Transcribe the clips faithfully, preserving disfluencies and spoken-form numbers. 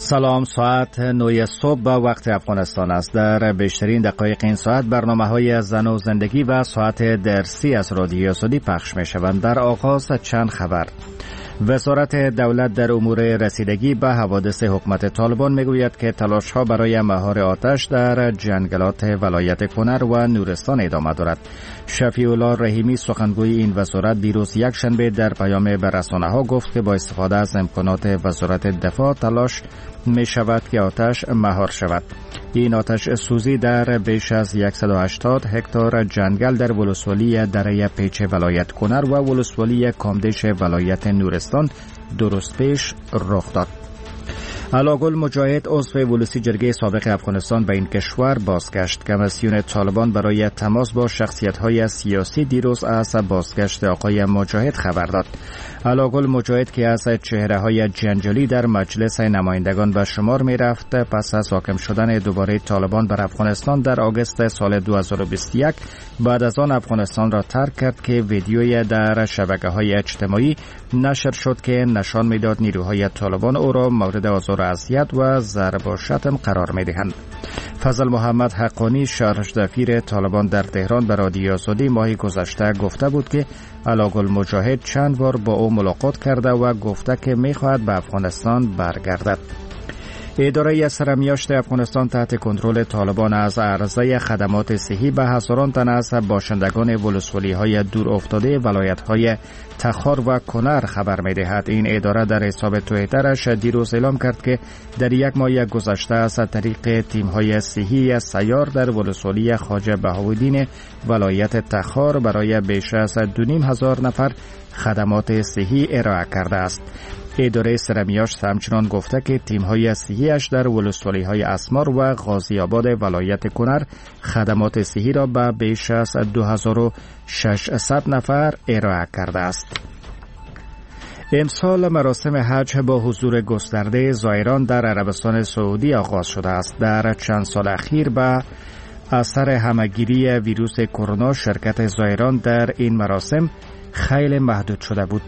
سلام، ساعت نه صبح به وقت افغانستان است. در بیشترین دقایق این ساعت برنامه های زن و زندگی و ساعت درسی از رادیو آزادی پخش می شوند. در آغاز چند خبر. وزارت دولت در امور رسیدگی به حوادث حکومت طالبان می گوید که تلاش ها برای مهار آتش در جنگلات ولایت کنر و نورستان ادامه دارد. شفیع الله رحیمی سخنگوی این وزارت دیروز یک شنبه در پیام به رسانه ها گفت که با استفاده از امکانات وزارت دفاع تلاش می شود که آتش مهار شود. این آتش سوزی در بیش از صد و هشتاد هکتار جنگل در ولسوالی دره پیچ ولایت کنر و ولسوالی کامدش ولایت نورستان درست پیش رخ داد. علاگل مجاهد عضو ولسی جرگه سابق افغانستان به این کشور بازگشت. کمیسیون طالبان برای تماس با شخصیت‌های سیاسی دیروز از بازگشت آقای مجاهد خبر داد. علاگل مجاهد که از چهره‌های جنجالی در مجلس نمایندگان به شمار می‌رفت، پس از حاکم شدن دوباره طالبان بر افغانستان در آگوست سال دو هزار و بیست و یک بعد از آن افغانستان را ترک کرد که ویدیویی در شبکه‌های اجتماعی نشر شد که نشان می‌داد نیروهای طالبان او را مورد آزار و اذیت و ضرب و شتم قرار می‌دهند. فضل محمد حقانی شهردفیر طالبان در تهران به رادیو آزادی ماه گذشته گفته بود که علاگل مجاهد چند بار با او ملاقات کرده و گفته که می‌خواهد به افغانستان برگردد. اداره سرمیاشت افغانستان تحت کنترل طالبان از عرضه خدمات صحی به هزاران تن از باشندگان ولسوالی‌های دور افتاده ولایت‌های تخار و کنر خبر می‌دهد. این اداره در حساب توییترش دیروز اعلام کرد که در یک ماه گذشته از طریق تیم‌های صحی سیار در ولسوالی خواجه بهاءالدین ولایت تخار برای بیش از دو نیم هزار نفر خدمات صحی ارائه کرده است. اداره سرمیاشت همچنان گفته که تیم‌های صحی‌اش در ولسوالی‌های اسمار و غازی آباد ولایت کنر خدمات صحی را به بیش از دو هزار و ششصد نفر ارائه کرده است. امسال مراسم حج با حضور گسترده زائران در عربستان سعودی آغاز شده است. در چند سال اخیر به اثر همه‌گیری ویروس کرونا شرکت زائران در این مراسم خیلی محدود شده بود.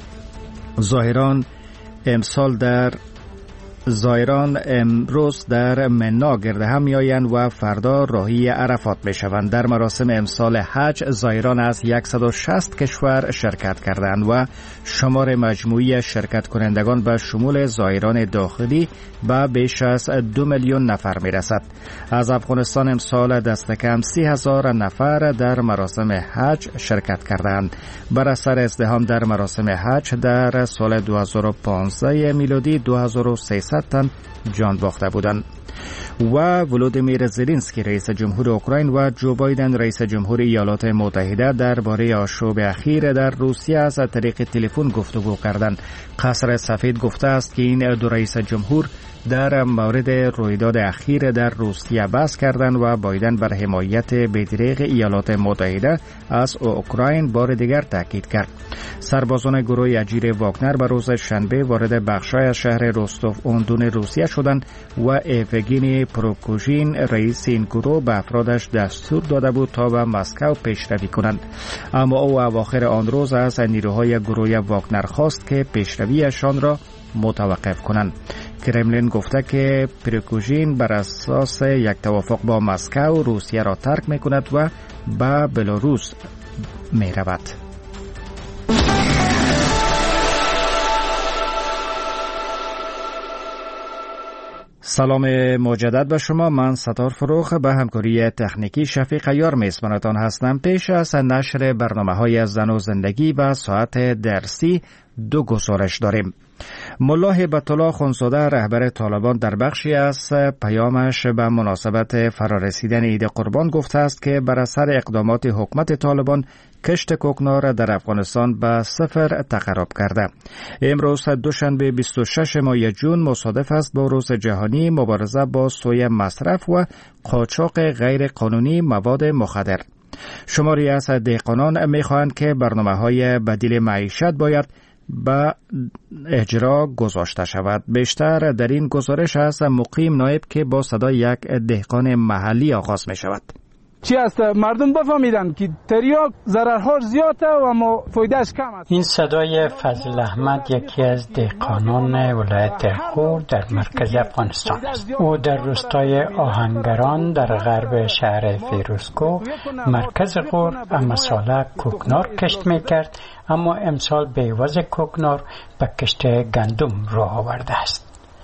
زائران امسال در زائران امروز در منا گرد هم می‌آیند و فردا راهی عرفات می‌شوند. در مراسم امسال حج زائران از صد و شصت کشور شرکت کردند و شمار مجموعی شرکت کنندگان به شمول زائران داخلی به بیش از دو میلیون نفر می‌رسد. از افغانستان امسال دست کم سی هزار نفر در مراسم حج شرکت کردند. بر اثر ازدحام در مراسم حج در سال دو هزار و پانزده میلادی دو هزار و سیصد تن جان باخته بودند. و ولودیمیر زلنسکی رئیس جمهور اوکراین و جو بایدن رئیس جمهور ایالات متحده درباره آشوب اخیر در روسیه از طریق تلفن گفتگو کردند. قصر سفید گفته است که این دو رئیس جمهور در مورد رویداد اخیر در روسیه بحث کردند و بایدن بر حمایت بی‌دریغ ایالات متحده از اوکراین بار دیگر تاکید کرد. سربازان گروه اجیر واگنر به روز شنبه وارد بخش‌های از شهر روستوف اون روسیه شدند و ایفگینی پروکوژین رئیس این گروه به افرادش دستور داده بود تا به مسکو پیشروی کنند، اما او اواخر آن روز از نیروهای گروه واگنر خواست که پیشرویشان را متوقف کنند. کرملین گفته که پروکوژین بر اساس یک توافق با مسکو روسیه را ترک می کند و به بلاروس می رود. سلام مجدد به شما. من ستار فروخ به همکاری تکنیکی شفیق یار میزبانتان هستم. پیش از نشر برنامه های زن و زندگی و ساعت درسی دو گزارش داریم. ملا هیبت الله خونزاده رهبر طالبان در بخشی از پیامش به مناسبت فرارسیدن عید قربان گفته است که بر اثر اقدامات حکومت طالبان کشت کوکنار در افغانستان به صفر تقرب کرده. امروز دوشنبه بیست و ششم ماه جون مصادف است با روز جهانی مبارزه با سوء مصرف و قاچاق غیر قانونی مواد مخدر. شماری از دهقانان می‌خواهند که برنامه‌های بدیل معیشت باید به اجرا گذاشته شود. بیشتر در این گزارش از مقیم نایب که با صدای یک دهقان محلی آغاز می شود. چی است؟ مردم بفهمیدن که تریاک ضررهاش زیاده و اما فایدهش کم است. این صدای فضل احمد یکی از دهقانان ولایت غور در مرکز افغانستان است. او در روستای آهنگران در غرب شهر فیروزکوه مرکز غور اما ساله کوکنار کشت میکرد، اما امسال به عوض کوکنار به کشت گندم راه آورده است.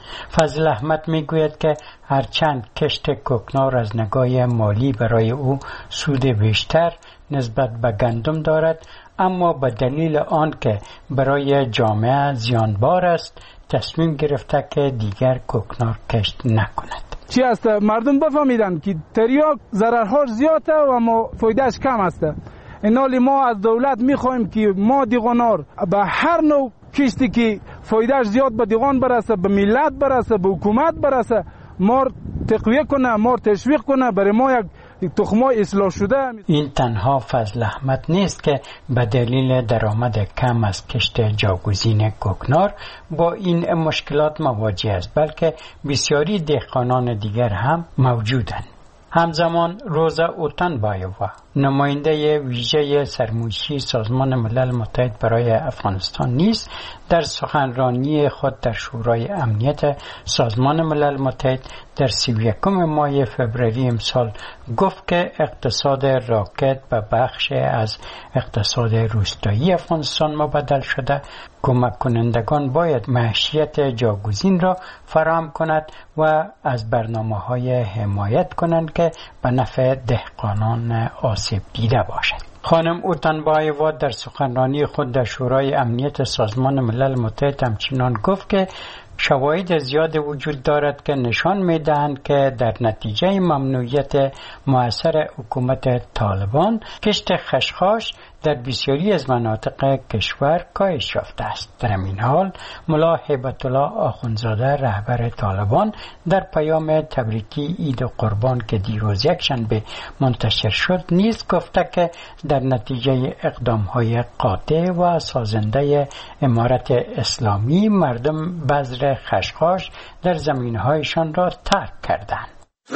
فضل احمد میگوید که هرچند کشت کوکنار از نگاه مالی برای او سود بیشتر نسبت به گندم دارد، اما به دلیل آن که برای جامعه زیانبار است تصمیم گرفته که دیگر کوکنار کشت نکند. چی است؟ مردم بفهمیدن که تریاک ضررهاش زیاده و اما فایدهش کم است. اینالی ما از دولت میخوایم که ما دیغانار به هر نوع کشتی که فایدهش زیاد به دیغان برسه، به ملت برسه، به حکومت برسه، ما تقویه کنه، ما تشویق کنه، برای ما یک تخمای اصلاح شده. این تنها فضل احمد نیست که به دلیل درآمد کم از کشت جاگزین کوکنار با این مشکلات مواجه است، بلکه بسیاری دهقانان دیگر هم موجودند. همزمان روزا اوتنبایووا، نماینده ویژه سرمایه‌ای سازمان ملل متحد برای افغانستان نیز در سخنرانی خود در شورای امنیت سازمان ملل متحد در سی و یکم ماه فوریه امسال گفت که اقتصاد راکت به بخش از اقتصاد روستایی افغانستان مبدل شده. کمک کنندگان باید معیشت جاگزین را فراهم کند و از برنامه‌های حمایت کنند که به نفع دهقانان آسیب دیده باشد. خانم اوتنبایووا در سخنرانی خود در شورای امنیت سازمان ملل متحد همچنان گفت که شواهد زیاد وجود دارد که نشان می‌دهند که در نتیجه ممنوعیت مؤثر حکومت طالبان کشت خشخاش در بسیاری از مناطق کشور کاهش یافته است. در این حال ملا هیبت الله آخوندزاده رهبر طالبان در پیام تبریکی عید قربان که دیروز یکشنبه منتشر شد نیز گفته که در نتیجه اقدام‌های قاطع و سازنده امارت اسلامی مردم بذر خشخاش در زمین‌هایشان را ترک کردند.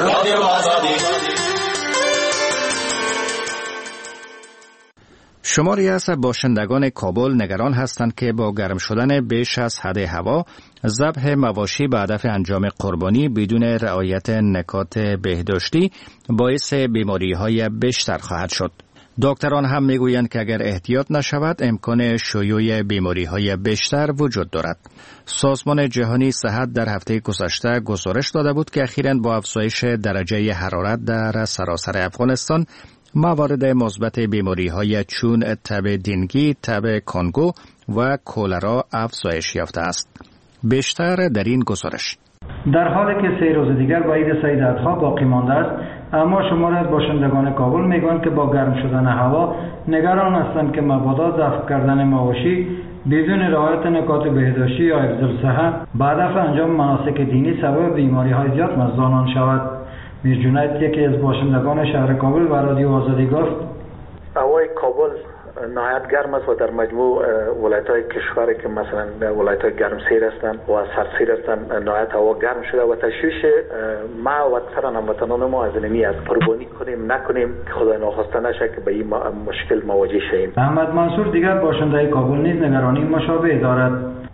شماری از باشندگان کابل نگران هستند که با گرم شدن بیش از حد هوا ذبح مواشی به هدف انجام قربانی بدون رعایت نکات بهداشتی باعث بیماری‌های بیشتر خواهد شد. دکتران هم میگویند که اگر احتیاط نشود امکان شیوع بیماری‌های بیشتر وجود دارد. سازمان جهانی صحت در هفته گذشته گزارش داده بود که اخیراً با افزایش درجه حرارت در سراسر افغانستان موارد مثبت بیماری‌های چون تب دنگی، تب کنگو و کولرا افزایش یافته است. بیشتر در این گزارش. در حالی که سه روز دیگر با عید سید الاضحی باقی مانده است، اما شماری از باشندگان کابل میگویند که با گرم شدن هوا نگران هستند که مبادا ذبح کردن مواشی بدون رعایت نکات بهداشتی یا حفظ الصحه به هدف انجام مناسک دینی سبب بیماری‌های زیاد مزدانان شود. میر جنید یکی از باشندگان شهر کابل و رادیو آزادی گفت هوای کابل نهایت گرم است و در مجموع ولایت‌های کشور که مثلا ولایت‌های گرمسیر هستند و سردسیر هستند نهایت هوا گرم شده و تشویش ما و اکثر هموطنان ما از نمی از قربانی کنیم نکنیم که خدای ناخواسته نشه که به این مشکل مواجه شویم. احمد منصور دیگر باشنده کابل نیز نگرانی مشابه دارد.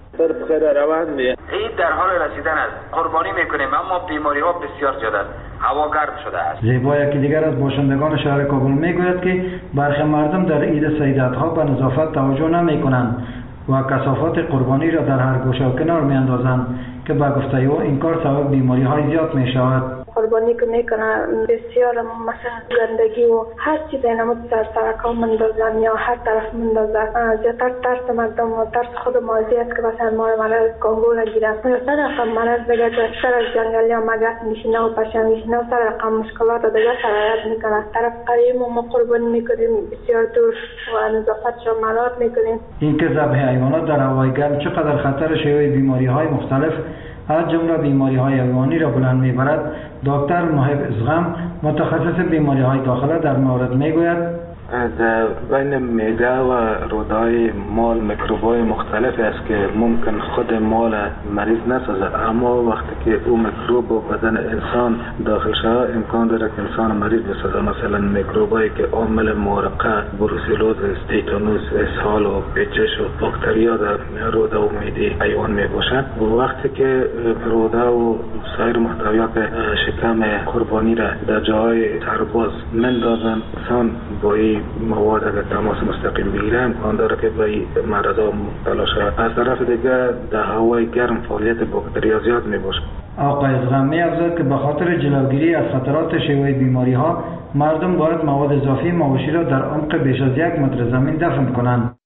عید در حال رسیدن است. قربانی میکنیم اما بیماری ها بسیار زیاد است. هوا گرم شده است. زیبا یکی دیگر از باشندگان شهر کابل میگوید که برخی مردم در عید سید الاضحی به نظافت توجه نمیکنند و کثافات قربانی را در هر گوشه و کنار میاندازند که به گفته او این کار سبب بیماری های زیاد می شود. قربانی که میکنن بسیار مثلا زندگی و هر چیز اینمون سر سرکا مندازن یا هر طرف مندازن. زیادتر ترس مردم و ترس خود مازی است که مثلا ما رو مرض کنگو را گیرن سر رقم مرض دیگه سر از جنگلی ها مگس میشینه و پشن میشینه و سر رقم مشکلات و دیگه سرایت میکنن. طرف قریب و ما قربانی میکنیم بسیار دور و نظافت را مراعات میکنیم. این که ذبح حیوانات در هوای گرم چقدر خطر شیوع بیماری های مختلف از جمله بیماری های حیوانی را بلند میبرد، دکتر محب ازغم متخصص بیماری های داخله در مورد میگوید در بین معده و رودهای مال میکروبای مختلفی است که ممکن خود مال مریض نسازد، اما وقتی که او میکروب و بدن انسان داخل شود امکان داره که انسان مریض بسازد. مثلا میکروبایی که عامل مورقه، بروسلوز، تیتانوس، اسهال و پیچش و باکتریا در روده و معده حیوان میباشند. وقتی که روده و سایر محتویات شکم قربانی را در جای سرباز مندازن، انسان با این مواد اگر تماس مستقیم بگیره امکان داره که به این مرضا مبتلا شود. از طرف دیگر در هوای گرم فعالیت باکتریا زیاد میباشه. آقای ازغم می افزود که به خاطر جلوگیری از خطرات شیوع بیماری ها مردم باید مواد اضافی مواشی را در عمق بیش از یک متر زمین دفن کنند.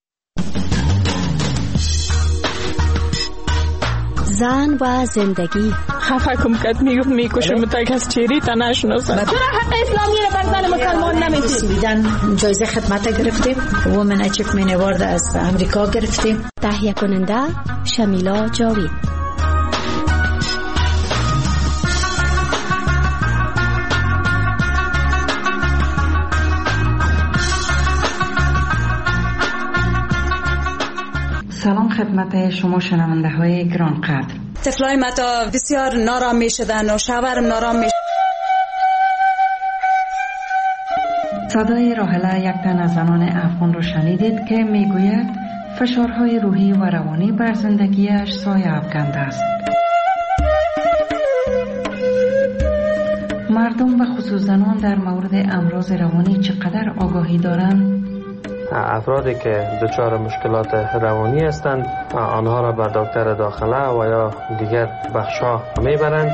زن و زندگی خفه کم کد میگفت میکشم متک از چیری تا نشناسن. چرا حق اسلامی رو بر زن مسلمان نمیدید؟ میدن جایزه خدمت گرفتیم، وومن اچیومنت اوارد از امریکا گرفتیم. تهیه کننده شمیلا جاوید. سلام خدمت شما شنونده های گران قدر. طفلای ما تا بسیار نارام می شدن و شوهرم نارام می شدن. صدای راحله یک تن از زنان افغان رو شنیدید که می گوید فشارهای روحی و روانی بر زندگیش سایه افکنده است. مردم و خصوص زنان در مورد امراض روانی چقدر آگاهی دارند؟ افرادی که دچار مشکلات روانی هستند آنها را به دکتر داخله و یا دیگر بخش‌ها میبرند.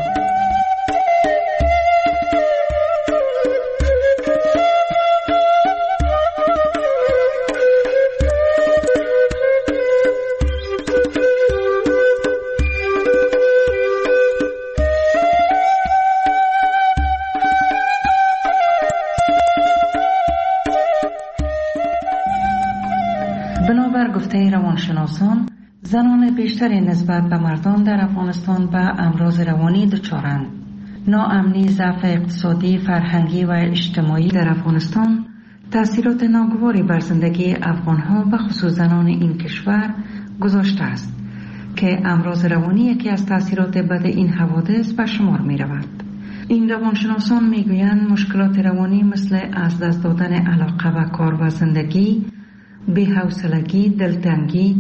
بنابر گفته روانشناسان، زنان بیشتری نسبت به مردان در افغانستان به امراض روانی دچارند. ناامنی، ضعف اقتصادی، فرهنگی و اجتماعی در افغانستان تأثیرات ناگواری بر زندگی افغانها و خصوص زنان این کشور گذاشته است که امراض روانی یکی از تأثیرات بد این حوادث به شمار می رود. این روانشناسان می گویند مشکلات روانی مثل از دست دادن علاقه به کار و زندگی، بی‌حوصلگی، دلتنگی،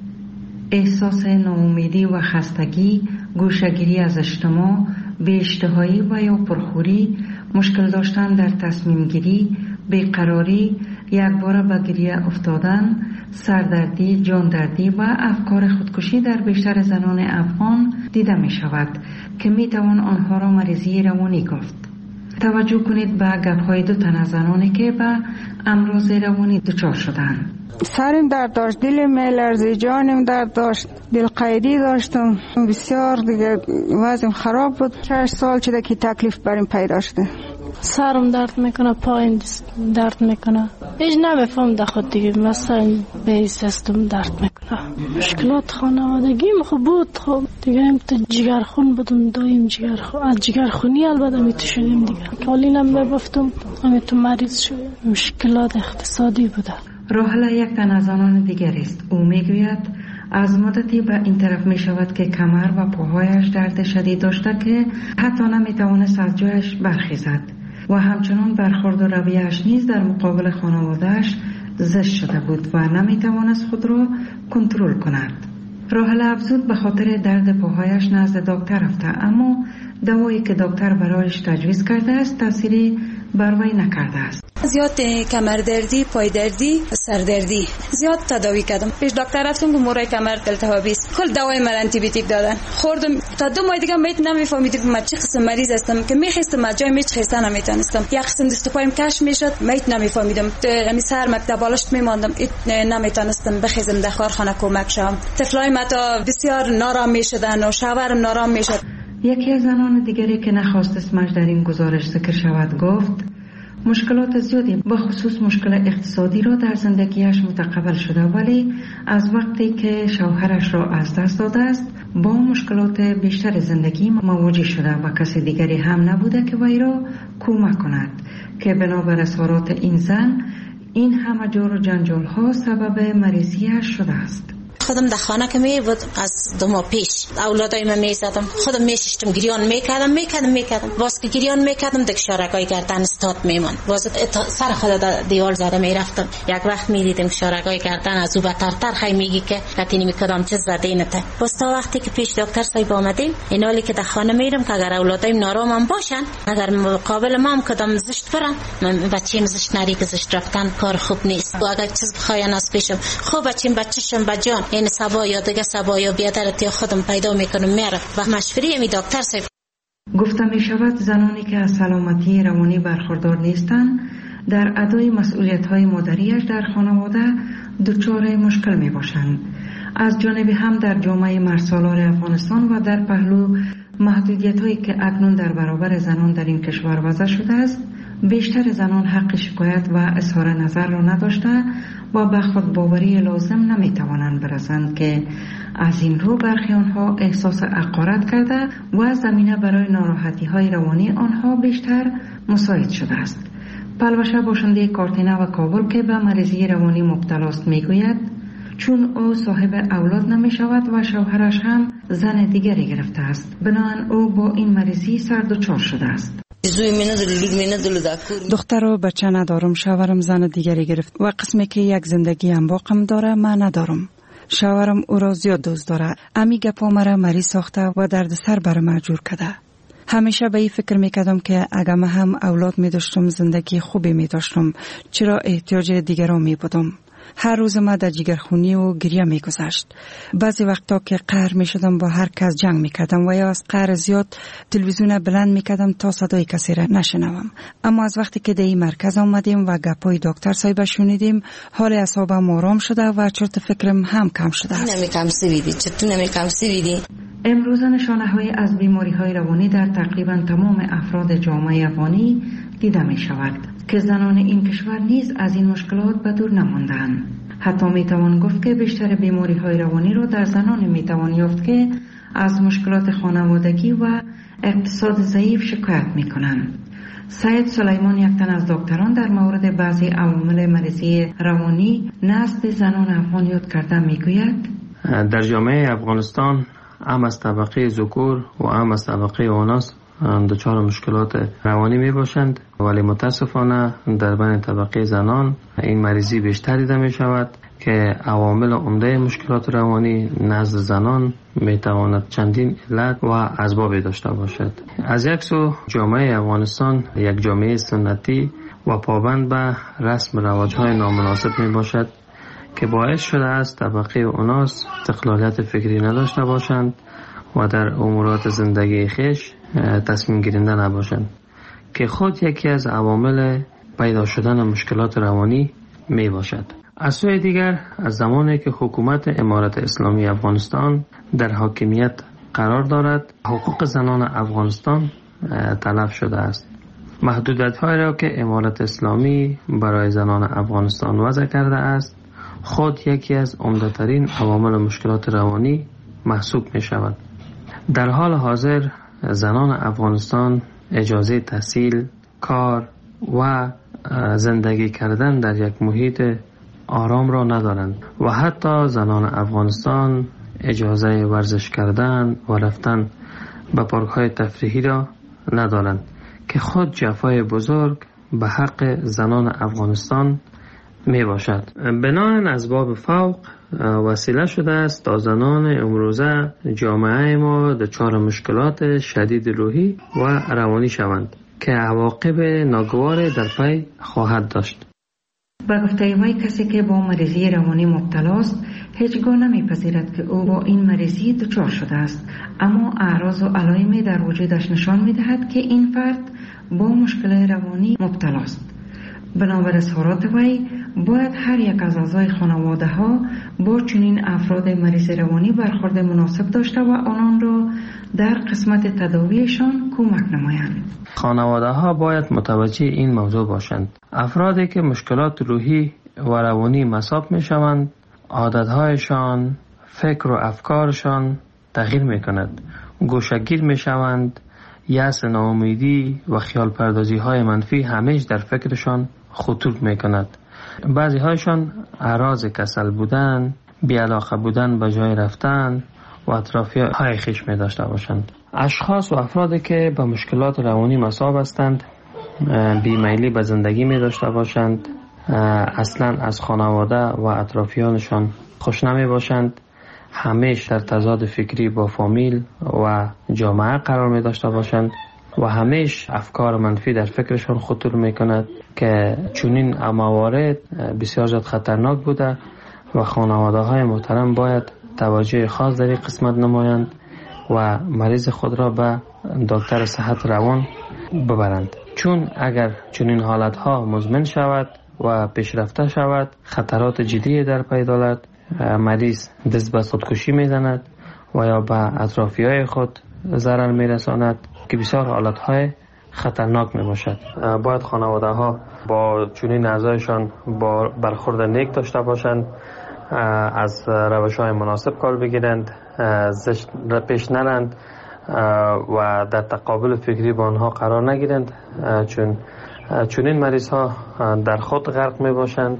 احساس ناامیدی و خستگی، گوشه‌گیری از اجتماع، بی‌اشتهایی و یا پرخوری، مشکل داشتن در تصمیم گیری، بیقراری، یکباره به گریه افتادن، سردردی، جاندردی و افکار خودکشی در بیشتر زنان افغان دیده می شود که می توان آنها را مریضی روانی گفت. توجه کنید به گپ‌های دو تن از زنانی که به امراض روانی دچار شدند. سرم درد داشت، دلم میلرزید، جانم درد داشت، دلقیدی داشتم، بسیار دیگه وضعم خراب بود. شش سال شده که تکلیف بریم پیدا شده. سرم درد میکنه، پایم درد میکنه، هیچ نمیفهم در خود دیگه، مثلا به سیستم درد میکنه. مشکلات خانوادگی خوب بود، خب دیگه هم تو جگرخون بودم، دایم جگرخون، از جگرخونی البته میتوشیدیم دیگه. کالینم میبفتم، همه تو مریض شدم. مشکلات اقتصادی بوده. راحله یک تن از آنان دیگر است. او میگوید از مدتی به این طرف می شود که کمر و پاهایش درد شدید داشته که حتی نمی توانست از جایش برخیزد و همچنان برخورد و رویه‌اش نیز در مقابل خانواده‌اش زشت شده بود و نمی توانست خود را کنترل کند. راحله افزود به خاطر درد پاهایش نزد دکتر رفته، اما دوایی که دکتر برایش تجویز کرده است تأثیری بر وی نکرده است. زیاد کمر دردی، پای دردی، سر دردی زیاد تداوی کردم. پیش دکتر رفتم که مورای کمر التهابی است. کل دوای من آنتی بیوتیک دادن. خوردم تا دو ماه دیگه میت نمیفهمیدم که من چه قسم مریض هستم، که میخواستم از جای میچ خستن نمیتونستم. یک قسم دست و پایم کش میشد، میت نمیفهمیدم. همین سر مکتب بالشت میماندم، نمیتونستم بخیزم در کارخانه کمک شم. طفلای ما تا بسیار نارام میشدن و شوهرم نارام میشد. یکی از زنان دیگری که نخواست اسمش در این گزارش ذکر شود گفت مشکلات زیادی به خصوص مشکل اقتصادی را در زندگیش متقبل شده، ولی از وقتی که شوهرش را از دست داده است با مشکلات بیشتر زندگی مواجه شده و کسی دیگری هم نبوده که وی را کمک کند، که بنابر اظهارات این زن این همه جور و جنجال ها سبب مریضیش شده است. خودم در خانه که می بود از دو ماه پیش اولادای من می زدم، خودم می ششتم گریان می کردم می کردم می کردم باز که گریان می کردم دک شارگای گردن استاد می من باز سر خود دیوال زده می رفتم. یک وقت می دیدم شارگای گردن از او بدتر خی میگی که لاتینی می کدام چیز زده اینته. باز تا وقتی که پیش دکتر صاحب آمدیم این حالی که در خانه میرم که اگر اولادایم نارام باشن اگر مقابل ما هم کدام زشت برن من بچه‌م زشت نری که زشت رفتن کار خوب نیست و اگر چیز بخواین از پیشم خوب بچه‌م بچه‌شم بجان این سبا یا دیگه سبا یا بیادرتی خودم پیدا میکنم میرم و مشوری می دکتر صاحب. گفته می شود زنانی که از سلامتی روانی برخوردار نیستند در ادای مسئولیت های مادریش در خانواده دچار مشکل می باشند. از جانب هم در جامعه مرسالار افغانستان و در پهلو محدودیت هایی که اکنون در برابر زنان در این کشور وضع شده است بیشتر زنان حق شکایت و اظهار نظر را نداشته و به خود باوری لازم نمی توانند برسند که از این رو برخی آنها احساس حقارت کرده و زمینه برای ناراحتی های روانی آنها بیشتر مساعد شده است. پلوشه باشنده کارتینه و کابل که به مریضی روانی مبتلا است میگوید چون او صاحب اولاد نمی شود و شوهرش هم زن دیگری گرفته است بنابراین او با این مریضی سر دچار شده است. دختر و بچه ندارم، شوهرم زن دیگری گرفت و قسمی که یک زندگی هم باقم داره من ندارم. شوهرم او را زیاد دوست داره. امی گپا مرا مریض ساخته و درد سر بر من جور کرده. همیشه به این فکر میکردم که اگر من هم اولاد می داشتم زندگی خوبی می داشتم چرا احتیاج دیگران می بودم. هر روز ما در جگرخونی و گریه می گذشت. بعضی وقتا که قهر می شدم با هر کس جنگ می کردم و یا از قهر زیاد تلویزیون بلند می کردم تا صدای کسی را نشنوم. اما از وقتی که در این مرکز آمدیم و گپای دکتر صاحب شنیدیم حال اعصابم آرام شده و چرت فکرم هم کم شده است. نمی کم سویدی چطور نمی کم سویدی امروز نشانه های از بیماری های روانی در تقریبا تمام افراد جامعه افغانی دیده می شود که زنان این کشور نیز از این مشکلات به دور نماندند. حتی می توان گفت که بیشتر بیماری های روانی را در زنان می توان یافت که از مشکلات خانوادگی و اقتصاد ضعیف شکایت می کنند. سید سلیمان یک تن از دکتران در مورد بعضی عوامل مریضی روانی نزد زنان افغان یاد کرده می گوید در جامعه افغانستان هم از طبقه ذکور و هم از طبقه آناس دچار مشکلات روانی می باشند ولی متاسفانه در بین طبقه زنان این مریضی بیشتر دیده می شود که عوامل عمده مشکلات روانی نزد زنان می تواند چندین علت و اسباب داشته باشد. از یک سو جامعه افغانستان یک جامعه سنتی و پابند به رسم رواج‌های نامناسب می باشد که باعث شده است طبقه اوناس استقلالیت فکری نداشته باشند و در امورات زندگی خیش تصمیم گیرنده نباشند که خود یکی از عوامل پیدا شدن مشکلات روانی می باشد. از سوی دیگر از زمانی که حکومت امارت اسلامی افغانستان در حاکمیت قرار دارد حقوق زنان افغانستان تلف شده است. محدودیت‌هایی را که امارت اسلامی برای زنان افغانستان وضع کرده است خود یکی از عمده‌ترین عوامل مشکلات روانی محسوب می شود. در حال حاضر زنان افغانستان اجازه تحصیل، کار و زندگی کردن در یک محیط آرام را ندارند و حتی زنان افغانستان اجازه ورزش کردن و رفتن به پارک‌های تفریحی را ندارند که خود جفای بزرگ به حق زنان افغانستان می باشد. بناهن اسباب فوق وسیله شده است تا زنان امروزه جامعه ما دچار مشکلات شدید روحی و روانی شوند که عواقب ناگوار در پی خواهد داشت. با گفته وی کسی که با مریضی روانی مبتلا است هیچگاه نمیپذیرد که او با این مریضی دچار شده است، اما اعراض و علائمی در وجودش نشان میدهد که این فرد با مشکل روانی مبتلا است. بنابر اظهارات وی باید هر یک از اعضای خانواده ها با چنین افراد مریض روانی برخورد مناسب داشته و آنان را در قسمت تداویشان کمک نمایند. خانواده ها باید متوجه این موضوع باشند. افرادی که مشکلات روحی و روانی مصاب می شوند عادتهایشان، فکر و افکارشان تغییر می کند، گوشه‌گیر می شوند، یأس، ناامیدی و خیال پردازی های منفی همیشه در فکرشان خطور می کند بعضی هایشان اعراض کسل بودن، بی‌علاقه بودن به جای رفتن و اطرافی های خیش می داشته باشند. اشخاص و افرادی که به مشکلات روانی مصاب هستند، بیمیلی به زندگی می داشته باشند، اصلا از خانواده و اطرافیانشان خوش نمی باشند، همیشه در تضاد فکری با فامیل و جامعه قرار می داشته باشند و همیشه افکار منفی در فکرشان خطور می کند که چنین موارد بسیار زیاد خطرناک بوده و خانواده های محترم باید توجه خاص در این قسمت نمایند و مریض خود را به دکتر صحت روان ببرند، چون اگر چنین حالت ها مزمن شود و پیشرفته شود خطرات جدی در پی دارد. مریض دست به خودکشی میزند و یا به اطرافی های خود ضرر میرساند که بسیار حالت های خطرناک می باشد. باید خانواده ها با چنین اعضایشان با برخورد نیک داشته باشند، از روش های مناسب کار بگیرند، زشت پیش نرند و در تقابل فکری با آنها قرار نگیرند، چون چنین مریض ها در خود غرق می باشند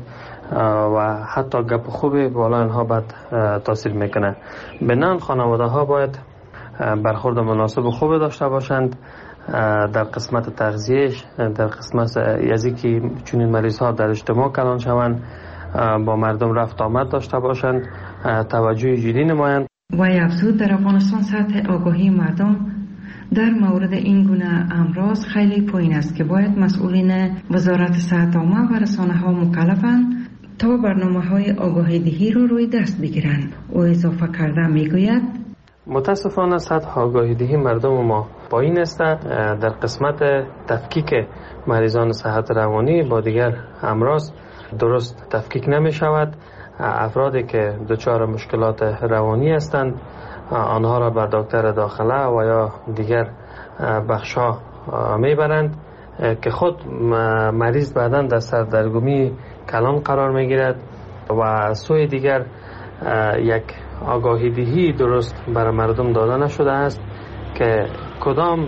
و حتی گپ خوبی بالا آنها بد تاثیر میکنه. بنان خانواده ها باید برخورد مناسب و خوب داشته باشند در قسمت تغذیهش، در قسمت یزی که چنین مریض ها در اجتماع کلان شوند، با مردم رفت آمد داشته باشند، توجه جدی نمایند. و افزود در افغانستان سطح آگاهی مردم در مورد این گونه امراض خیلی پایین است که باید مسئولین وزارت صحت عامه و رسانه ها مکلفند تا برنامه های آگاهی دهی رو روی دست بگیرند. او اضافه کرده میگوید متاسفانه سطح آگاهی دهی مردم ما پایین است. در قسمت تفکیک مریضان صحت روانی با دیگر امراض درست تفکیک نمی شود. افرادی که دچار مشکلات روانی هستند آنها را به دکتر داخله و یا دیگر بخش‌ها میبرند که خود مریض بعداً در سردرگمی کلان قرار میگیرد و سوی دیگر یک آگاهی دهی درست برای مردم داده نشده است که کدام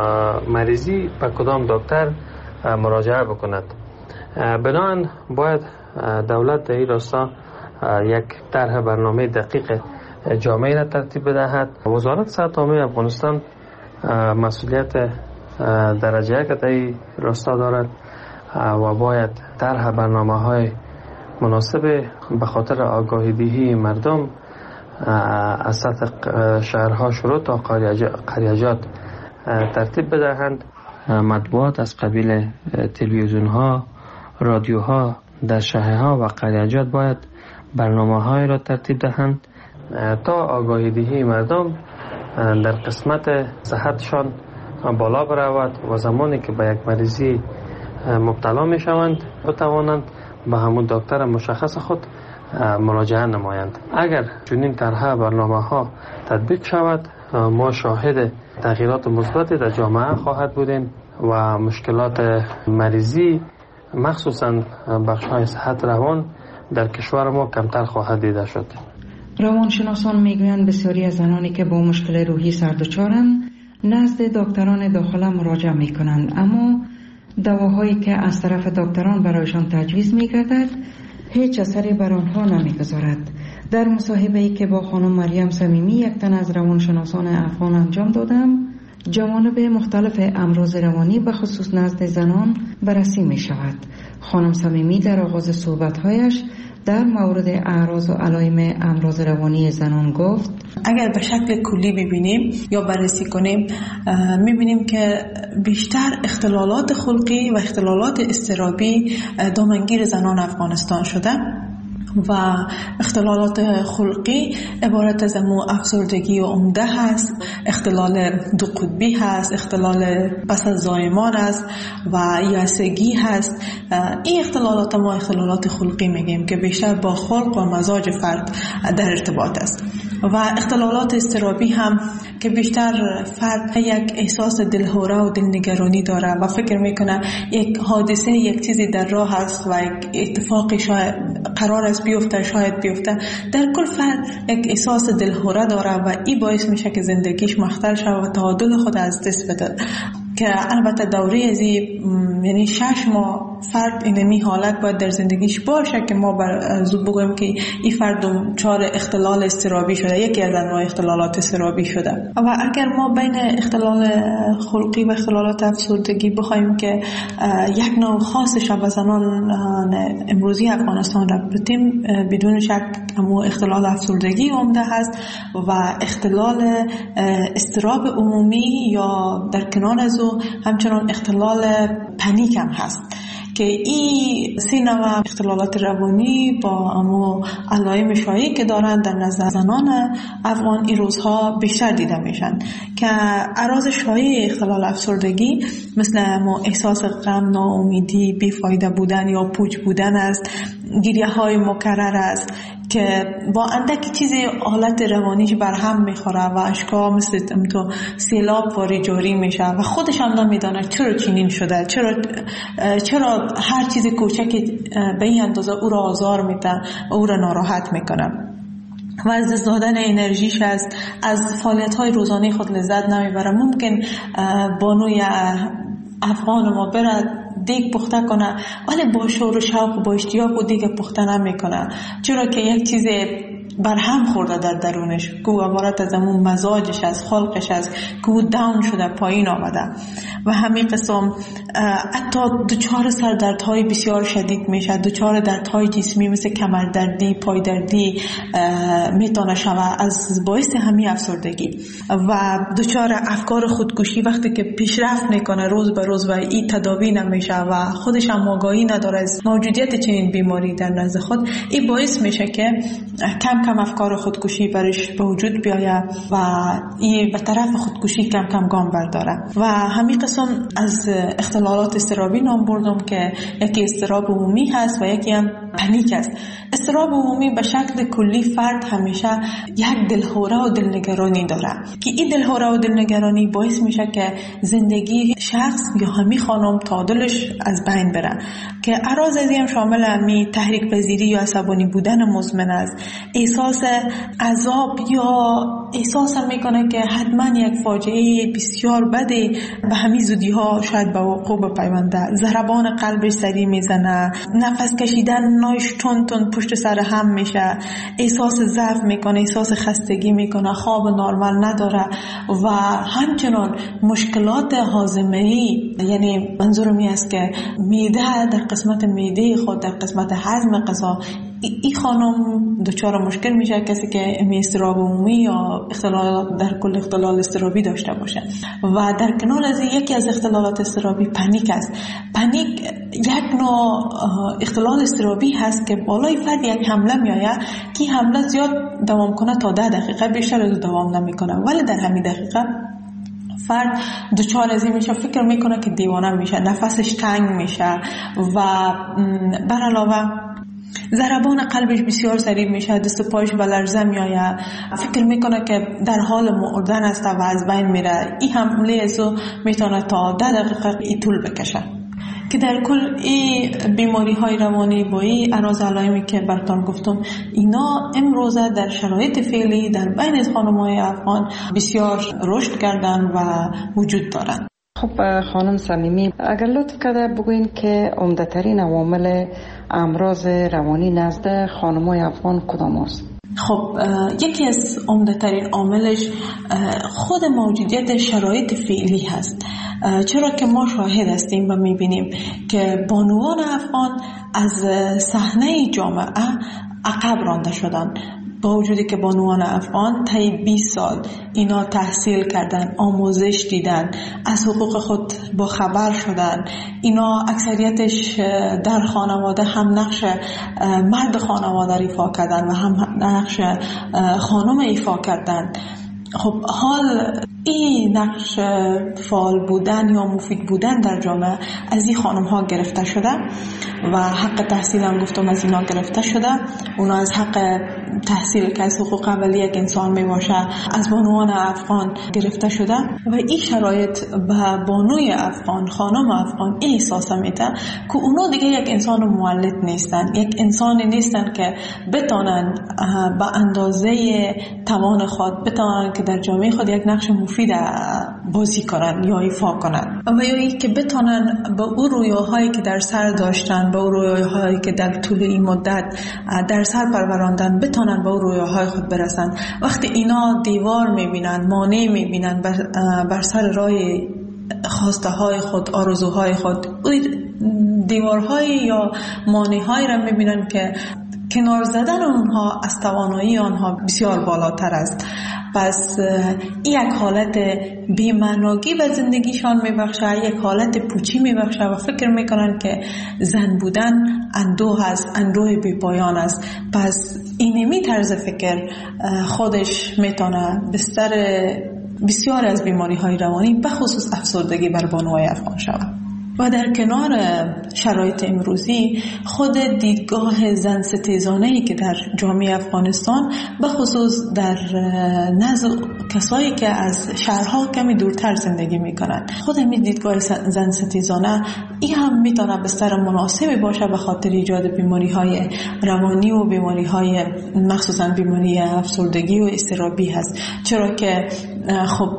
مریضی به کدام دکتر مراجعه بکند. بنابراین باید دولت در این راستا یک طرح برنامه دقیق جامعه را ترتیب بدهد. وزارت صحت عامه افغانستان مسئولیت درجه یک در این راستا دارد و باید طرح برنامه های مناسب به خاطر آگاهی دهی مردم از سطح شهرها شروع تا قریجات ترتیب بدهند. مطبوعات از قبیل تلویزیون ها، رادیو ها در شهرها و قریجات باید برنامه های را ترتیب دهند تا آگاهی دهی مردم در قسمت صحتشان بالا برود و زمانی که به یک مریضی مبتلا می شوند بتوانند به همون دکتر مشخص خود مراجعه نمایند. اگر چنین طرح برنامه ها تطبیق شود ما شاهد تغییرات مثبتی در جامعه خواهد بودیم و مشکلات مریضی مخصوصا بخش های صحت روان در کشور ما کمتر خواهد دیده شد. روانشناسان میگویند بسیاری از زنانی که با مشکل روحی سردچارند نزد دکتران داخله مراجعه میکنند، اما دواهایی که از طرف دکتران برایشان تجویز میگردد هیچ اثری بر آنها نمیگذارد. در مصاحبه‌ای که با خانم مریم صمیمی یک تن از روانشناسان افغان انجام دادم، جوانب مختلف امراض روانی به خصوص نزد زنان بررسی می شود. خانم صمیمی در آغاز صحبت‌هایش در مورد اعراض و علائم امراض روانی زنان گفت اگر به شکل کلی ببینیم یا بررسی کنیم می‌بینیم که بیشتر اختلالات خلقی و اختلالات اضطرابی دامنگیر زنان افغانستان شده و اختلالات خلقی عبارت از امو افسردگی و عمده هست، اختلال دو قطبی هست، اختلال پس از زایمان است و یائسگی هست. این اختلالات ما اختلالات خلقی میگیم که بیشتر با خلق و مزاج فرد در ارتباط است. و اختلالات اضطرابی هم که بیشتر فرد یک احساس دلهوره و دلنگرانی داره و فکر میکنه یک حادثه یک چیزی در راه است و یک اتفاقی شاید قرار است بیفته، شاید بیفته. در کل فرد یک احساس دلهوره داره و این باعث میشه که زندگیش مختل شود و تعادل خود از دست بده، که البته دوره ازی یعنی شش ماه فرد اینمی حالت باید در زندگیش باشه که ما بر زود بگویم که این فرد دچار اختلال اضطرابی شده، یکی از انواع اختلالات اضطرابی شده. و اگر ما بین اختلال خلقی و اختلالات افسردگی بخوایم که یک نوع خاصش به زنان امروزی افغانستان را بتیم، بدون شک همون اختلال افسردگی عمده هست و اختلال اضطراب عمومی یا در کنار از او همچنان اختلال پنیک هم هست که این سه نوع اختلالات روانی با امو علائم شایعی که دارن در نظر زنان افغان این روزها بیشتر دیده میشن که اعراض شایع اختلال افسردگی مثل امو احساس غم، ناامیدی، بیفایده بودن یا پوچ بودن است، گریه های مکرر است که با اندکی چیزی حالت روانیش برهم میخوره و اشکا مثل تو سیلاب واری جاری میشه و خودش هم نمیدانه چرا چنین شده، چرا چرا هر چیز کوچکی به این اندازه او را آزار میده و او را ناراحت میکنه و از دست دادن انرژیش است، از فعالیت های روزانه خود لذت نمیبره. ممکن بانوی افغان ما بره دیگ پخته کنه ولی با شور و شوق و با اشتیاق و دیگ پخته نمیکنه، چرا که یک چیز برهم خورده در درونش که عبارت از همون مزاجش از خلقش است که او داون شده، پایین آمده و همین قسم حتی دچار سردردهای بسیار شدید میشه، دچار دردهای جسمی مثل کمردردی، پایدردی میتونه شوه از باعث همین افسردگی و دچار افکار خودکشی وقتی که پیشرفت میکنه روز به روز و این تداوی نمیشه و خودش هم آگاهی نداره از موجودیت چنین بیماری در نزد خود، این باعث میشه که کم کم افکار خودکشی برش به وجود بیاید و این به طرف خودکشی کم کم گام برداره. و همین قسم از اختلالات اضطرابی نام بردم که یکی اضطراب عمومی هست و یکی هم پنیک است. اضطراب عمومی به شکل کلی فرد همیشه یک دلهوره و دلنگرانی داره که این دلهوره و دلنگرانی باعث میشه که زندگی شخص یا همی خانم تعادلش از بین بره که اعراض از این شامل همی تحریک پذیری یا عصبانی بودن مزمن است، احساس عذاب یا احساس هم میکنه که حتما یک فاجعه بسیار بده به همین زودی ها شاید به وقوع بپیونده، ضربان قلبش سریع میزنه، نفس کشیدن نایش تون تون پشت سر هم میشه، احساس ضعف میکنه، احساس خستگی میکنه، خواب نرمال نداره و همچنان مشکلات هاضمه‌ای، یعنی منظورم این است که معده در قسمت معده خود در قسمت هضم غذا این خانم دچار مشکل میشه، کسی که اضطراب عمومی یا اختلال در کل اختلال اضطرابی داشته باشه. و در کنار از یکی از اختلالات اضطرابی پنیک است. پنیک یک نوع اختلال اضطرابی هست که بالای فرد یک حمله میآید که حمله زیاد دوام کنه تا ده دقیقه، بیشتر از دوام نمیکنه، ولی در همین دقیقه فرد دچار از این میشه، فکر میکنه که دیوانه میشه، نفسش تنگ میشه و بر علاوه ضربان قلبش بسیار سریع میشه، دست پایش به لرزه میآید، فکر میکنه که در حال مردن است و از بین میره. این حمله ازو میتونه تا ده دقیقه ای طول بکشه که در کل این بیماری های روانی با این اعراض علائمی که براتون گفتم اینا امروزه در شرایط فعلی در بین خانم‌های افغان بسیار رشد کردن و وجود دارن. خب خانم صمیمی، اگر لطف کرده بگوین که عمده ترین عوامل امراض روانی نزد خانم‌های افغان کدام است؟ خب یکی از عمده ترین عاملش خود موجودیت شرایط فعلی هست، چرا که ما شاهد هستیم و میبینیم که بانوان افغان از صحنه جامعه عقب رانده شدن، با وجودی که بانوان افغان طی بیست سال اینا تحصیل کردن، آموزش دیدن، از حقوق خود با خبر شدن، اینا اکثریتش در خانواده هم نقش مرد خانواده ایفا کردن و هم نقش خانم ایفا کردن. خب حال این نقش فعال بودن یا مفید بودن در جامعه از این خانم ها گرفته شده و حق تحصیل هم گفتم از اینا گرفته شده. اونا از حق تحصیل که از حقوق اولیه یک انسان می باشه از بانوان افغان گرفته شده و این شرایط به بانوی افغان، خانم افغان این احساس میده که اونا دیگه یک انسان مولد نیستن، یک انسانی نیستن که بتونن به اندازه توان خود بتونن که در جامعه خود یک نقش مفید بازی کنن یا ایفا کنن و یا ای که بتونن به اون رویاهایی که در سر داشتن، به اون رویاهایی که در طول این مدت در سر پروراندن بتونن به اون رویاهای خود برسن. وقتی اینا دیوار میبینن، مانع میبینن بر, بر سر راه خواسته های خود، آرزوهای خود، دیوارهای یا مانع‌هایی را میبینن که کنار زدن اونها از توانایی آنها بسیار بالاتر است. پس یک حالت بی‌معنایی به زندگیشان میبخشه، یک حالت پوچی میبخشه و فکر میکنن که زن بودن اندوه است، اندوه بی پایان است. پس اینمی طرز فکر خودش میتونه بستر بسیار از بیماری های روانی به خصوص افسردگی بر بانوهای افغان شود. و در کنار شرایط امروزی خود دیدگاه زن ستیزانه‌ای که در جامعه افغانستان به خصوص در نزد کسایی که از شهرها کمی دورتر زندگی میکنند، خود همین دیدگاه زن ستیزانه این هم میتونه بستر مناسبی باشه به خاطر ایجاد بیماری های روانی و بیماری های مخصوصا بیماری افسردگی و اضطرابی هست. چرا که خب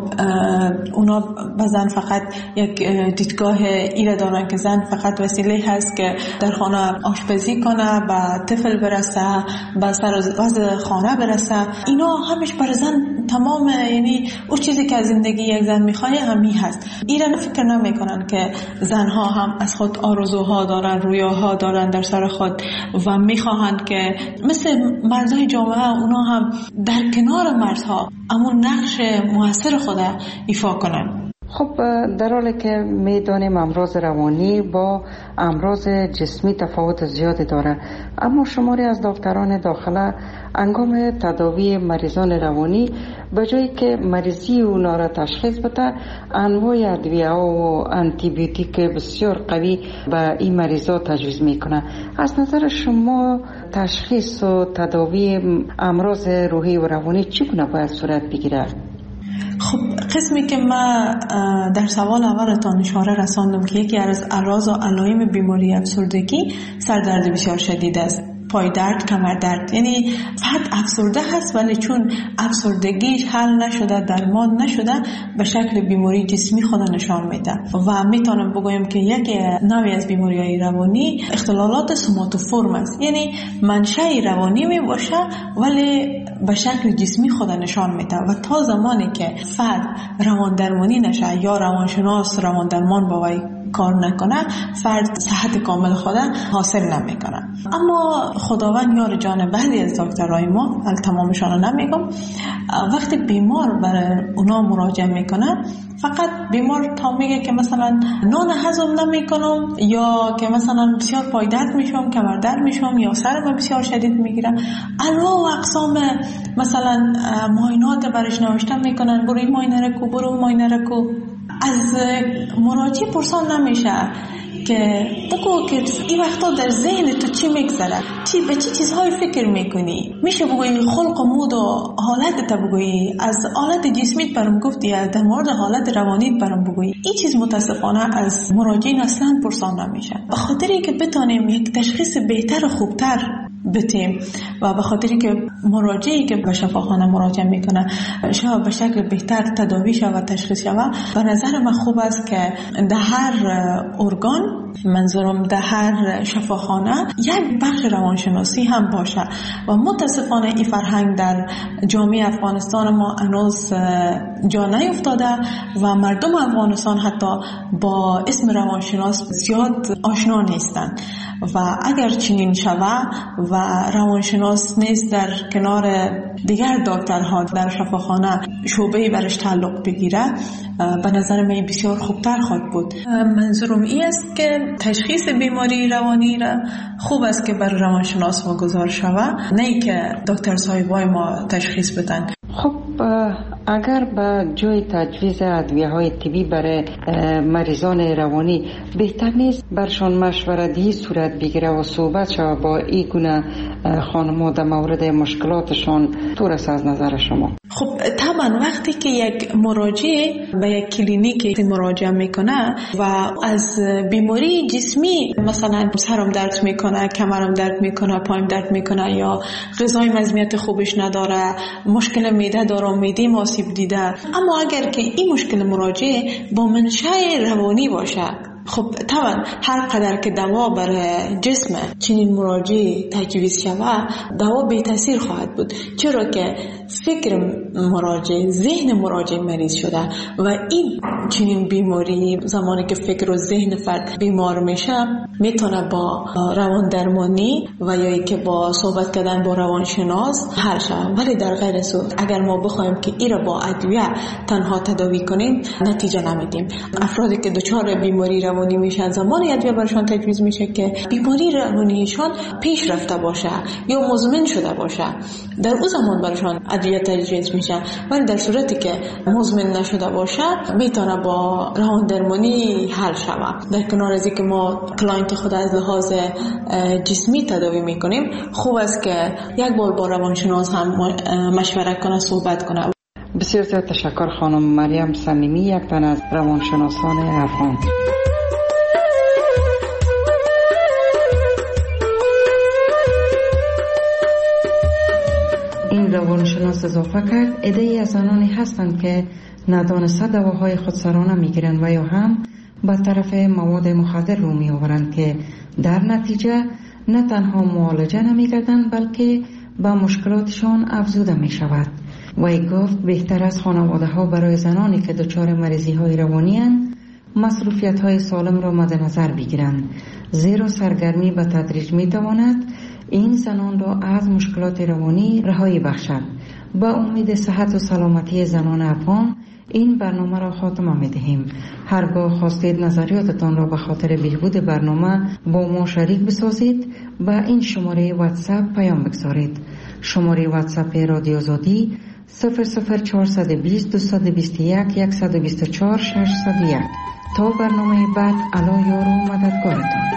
اونا به زن فقط یک دیدگاه ایره دارن که زن فقط وسیله هست که در خانه آشپزی کنه، به طفل برسه، به سر وضع خانه برسه. اینا همش برای زن تمام، یعنی اون چیزی که از زندگی یک زن میخواد همین هست. ایران فکر نمیکنن که زنها هم از خود آرزوها دارن، رویاها دارن در سر خود و میخواهند که مثل مردای جامعه اونا هم در کنار مردها امون نقش موثر خود ایفا کنن. خب در حالی که میدانیم امراض روانی با امراض جسمی تفاوت زیادی داره، اما شماری از دکتران داخله انگام تداوی مریضان روانی به جایی که مریضی اونا را تشخیص بده، انواع ادویه و آنتی بیوتیک بسیار قوی به این مریضا تجویز میکنه. از نظر شما تشخیص و تداوی امراض روحی و روانی چگونه باید صورت بگیره؟ خب قسمی که ما در سوال اولتان اشاره رساندم که یکی از اعراض و علائم بیماری افسردگی سردرد بسیار شدید است، پای درد، کمر درد. یعنی فرد افسرده هست ولی چون افسردگیش حل نشده، درمان نشده، به شکل بیماری جسمی خود نشان میده. و میتونم بگویم که یک نوعی از بیماری‌های روانی اختلالات سوماتوفورم است، یعنی منشأ روانی می باشه ولی به شکل جسمی خود نشان میده و تا زمانی که فرد روان درمانی نشه یا روانشناس روان درمان با وی کار نکنه، فرد صحت کامل خود حاصل نمیکنه. اما خداوند یار جان بعضی از دکترای ما، تمامشان رو نمیگم، وقتی بیمار برای اونا مراجعه میکنه فقط بیمار تا میگه که مثلا نان هضم نمیکنم یا که مثلا بسیار پای درد میشم، کمر درد میشم یا سرم بسیار شدید میگیره، انواع و اقسام مثلا معاینات برش نوشتن میکنن، برو این معاینه رو کو، برو معاینه رو کو. از مراجع پرسان نمیشه که بگو که این وقتا در ذهن تو چی میگذره، چی به چی چیزهای فکر میکنی. میشه بگویی خلق و مود و حالت تا بگویی، از حالت جسمیت برام گفتی، در مورد حالت روانیت برام بگویی. این چیز متاسفانه از مراجعین اصلا پرسان نمیشه، به خاطری که بتونیم یک تشخیص بهتر و خوبتر بتیم و به خاطری که مراجعی که به شفاخانه مراجعه میکنه شاید به شکل بهتر تداوی شود و تشخیص شود. به نظر من خوب است که در هر ارگان، منظورم در هر شفاخانه، یک بخش روانشناسی هم باشه و متاسفانه این فرهنگ در جامعه افغانستان ما هنوز جا نیفتاده و مردم افغانستان حتی با اسم روانشناس زیاد آشنا نیستند و اگر چنین شود و روانشناس نیست در کنار دیگر دکترها در شفاخانه شعبه‌ای برش تعلق بگیره، به نظر من بسیار خوبتر خواهد بود. منظورم این است که تشخیص بیماری روانی را خوب است که بر روانشناس واگذار شود، نه که دکتر صاحبای ما تشخیص بدن. خب اگر به جای تجویز ادویه‌های طبی برای مریضان روانی بهتر نیست برشان مشورتی صورت بگیره و صحبت شود با این گونه خانم‌ها در مورد مشکلاتشان؟ طور است از نظر شما؟ خب طبعا طبعا وقتی که یک مراجع به یک کلینیک مراجعه میکنه و از بیماری جسمی مثلا سرم درد میکنه، کمرم درد میکنه، پایم درد میکنه یا غذای مزمیت خوبش نداره، مشکل معده داره، معده آسیب دیده، اما اگر که این مشکل مراجع با منشأ روانی باشه، خب طبعا هر قدر که دوا بر جسم چنین مراجع تجویز شود دوا بی تاثیر خواهد بود، چرا که فکر مراجع، ذهن مراجع مریض شده و این چنین بیماری زمانی که فکر و ذهن فرد بیمار میشه میتونه با روان درمانی و یا ای که با صحبت کردن با روانشناس حل شود. ولی در غیر صورت اگر ما بخوایم که این را با ادویه تنها تداوی کنیم نتیجه نمیدیم. افرادی که دچار بیماری روانی میشن زمانی ادویه برشان تجویز میشه که بیماری روانیشان پیش رفته باشه یا مزمن شده باشه، در اون زمان برشان ادویه تجویز میشه. ولی در صورتی که مزمن نشده باشه میتونه با روان درمانی حل شود. در کنار از اینکه ما کلاینت خود از لحاظ جسمی تداوی میکنیم، خوب است که یک بار با روانشناس هم مشوره کنه، صحبت کنه. بسیار زیاد تشکر خانم مریم صمیمی، یک تن از روانشناسان افغان. این روانشناس اضافه کرد عده‌ای از آنانی هستند که ندانسته دواهای خودسرانه میگیرند و یا هم به طرف مواد مخدر رو می آورند که در نتیجه نه تنها معالجه نمیگردند بلکه به مشکلاتشان افزوده می شود. وی گفت بهتر از خانواده ها برای زنانی که دچار مریضی های روانی اند مصروفیت های سالم را مد نظر بگیرند، زیرا سرگرمی به تدریج می تواند این زنان را از مشکلات روانی رهایی بخشد. با امید صحت و سلامتی زنان افغان این برنامه را خاتمه می دهیم. هرگاه خواستید نظریاتتان را به خاطر بهبود برنامه با ما شریک بسازید با این شماره واتساپ پیام بگذارید. شماره واتساپ رادیو آزادی صفر صفر چهارصد و بیست دویست و بیست و یک صد و بیست و چهار ششصد و یک. تا برنامه بعد، الا یار و مددگارتان.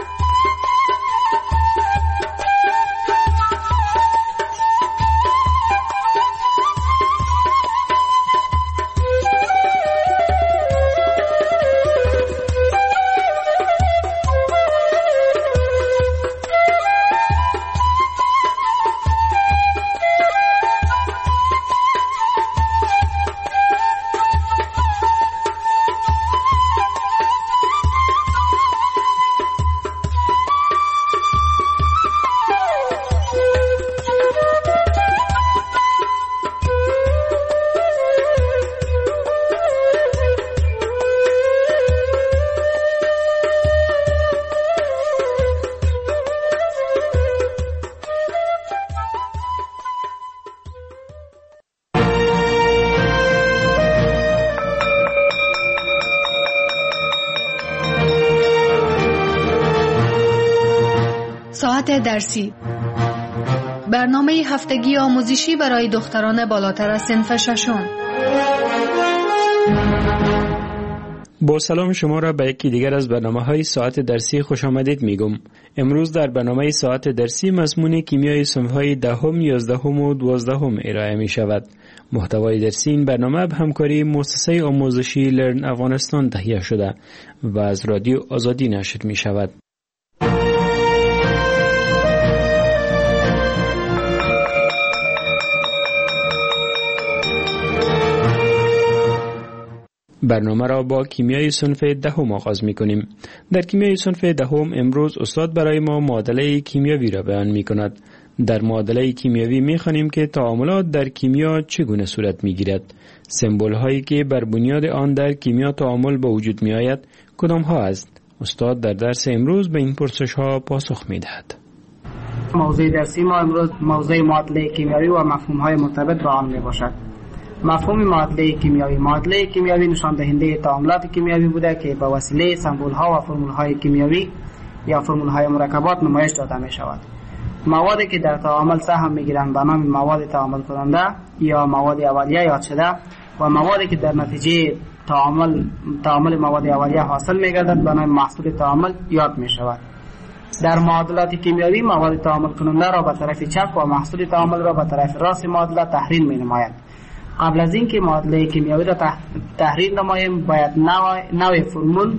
ساعت درسی، برنامه هفتگی آموزشی برای دختران بالاتر از صنف ششم. با سلام شما را به یکی دیگر از برنامه‌های ساعت درسی خوش آمدید میگم. امروز در برنامه ساعت درسی مضمون کیمیای صنف‌های دهم، یازدهم و دوازدهم ارائه می شود. محتوای درسی این برنامه به همکاری مؤسسه آموزشی لرن افغانستان تهیه شده و از رادیو آزادی نشر می شود. برنامه را با کیمیای صنف دهم آغاز می کنیم. در کیمیای صنف دهم امروز استاد برای ما معادله کیمیاوی را بیان می کند. در معادله کیمیاوی می خوانیم که تعاملات در کیمیا چگونه صورت می گیرد. سمبول هایی که بر بنیاد آن در کیمیا تعامل به وجود می آید کدام ها است؟ استاد در درس امروز به این پرسش ها پاسخ می دهد. موضوع درسی ما امروز موضوع معادله کیمیاوی و مفهوم های مرتبط با آن می باشد. مفهوم معادله کیمیاوی: معادله کیمیاوی نشان دهنده تعاملات کیمیاوی بوده که با وسیله سمبول ها و فرمول های کیمیاوی یا فرمول های مرکبات نمایش داده می شود. موادی که در تعامل سهم می گیرند به نام مواد تعامل کننده یا مواد اولیه یاد شده و موادی که در نتیجه تعامل تعامل مواد اولیه حاصل می گردد به نام محصول تعامل یاد می شود. در معادلات کیمیاوی مواد تعامل کننده را به طرف چپ و محصول تعامل را به طرف راست معادله تحریل می نماید. قبل از اینکه معادله کیمیایی را تحریر نماییم باید نوع فرمول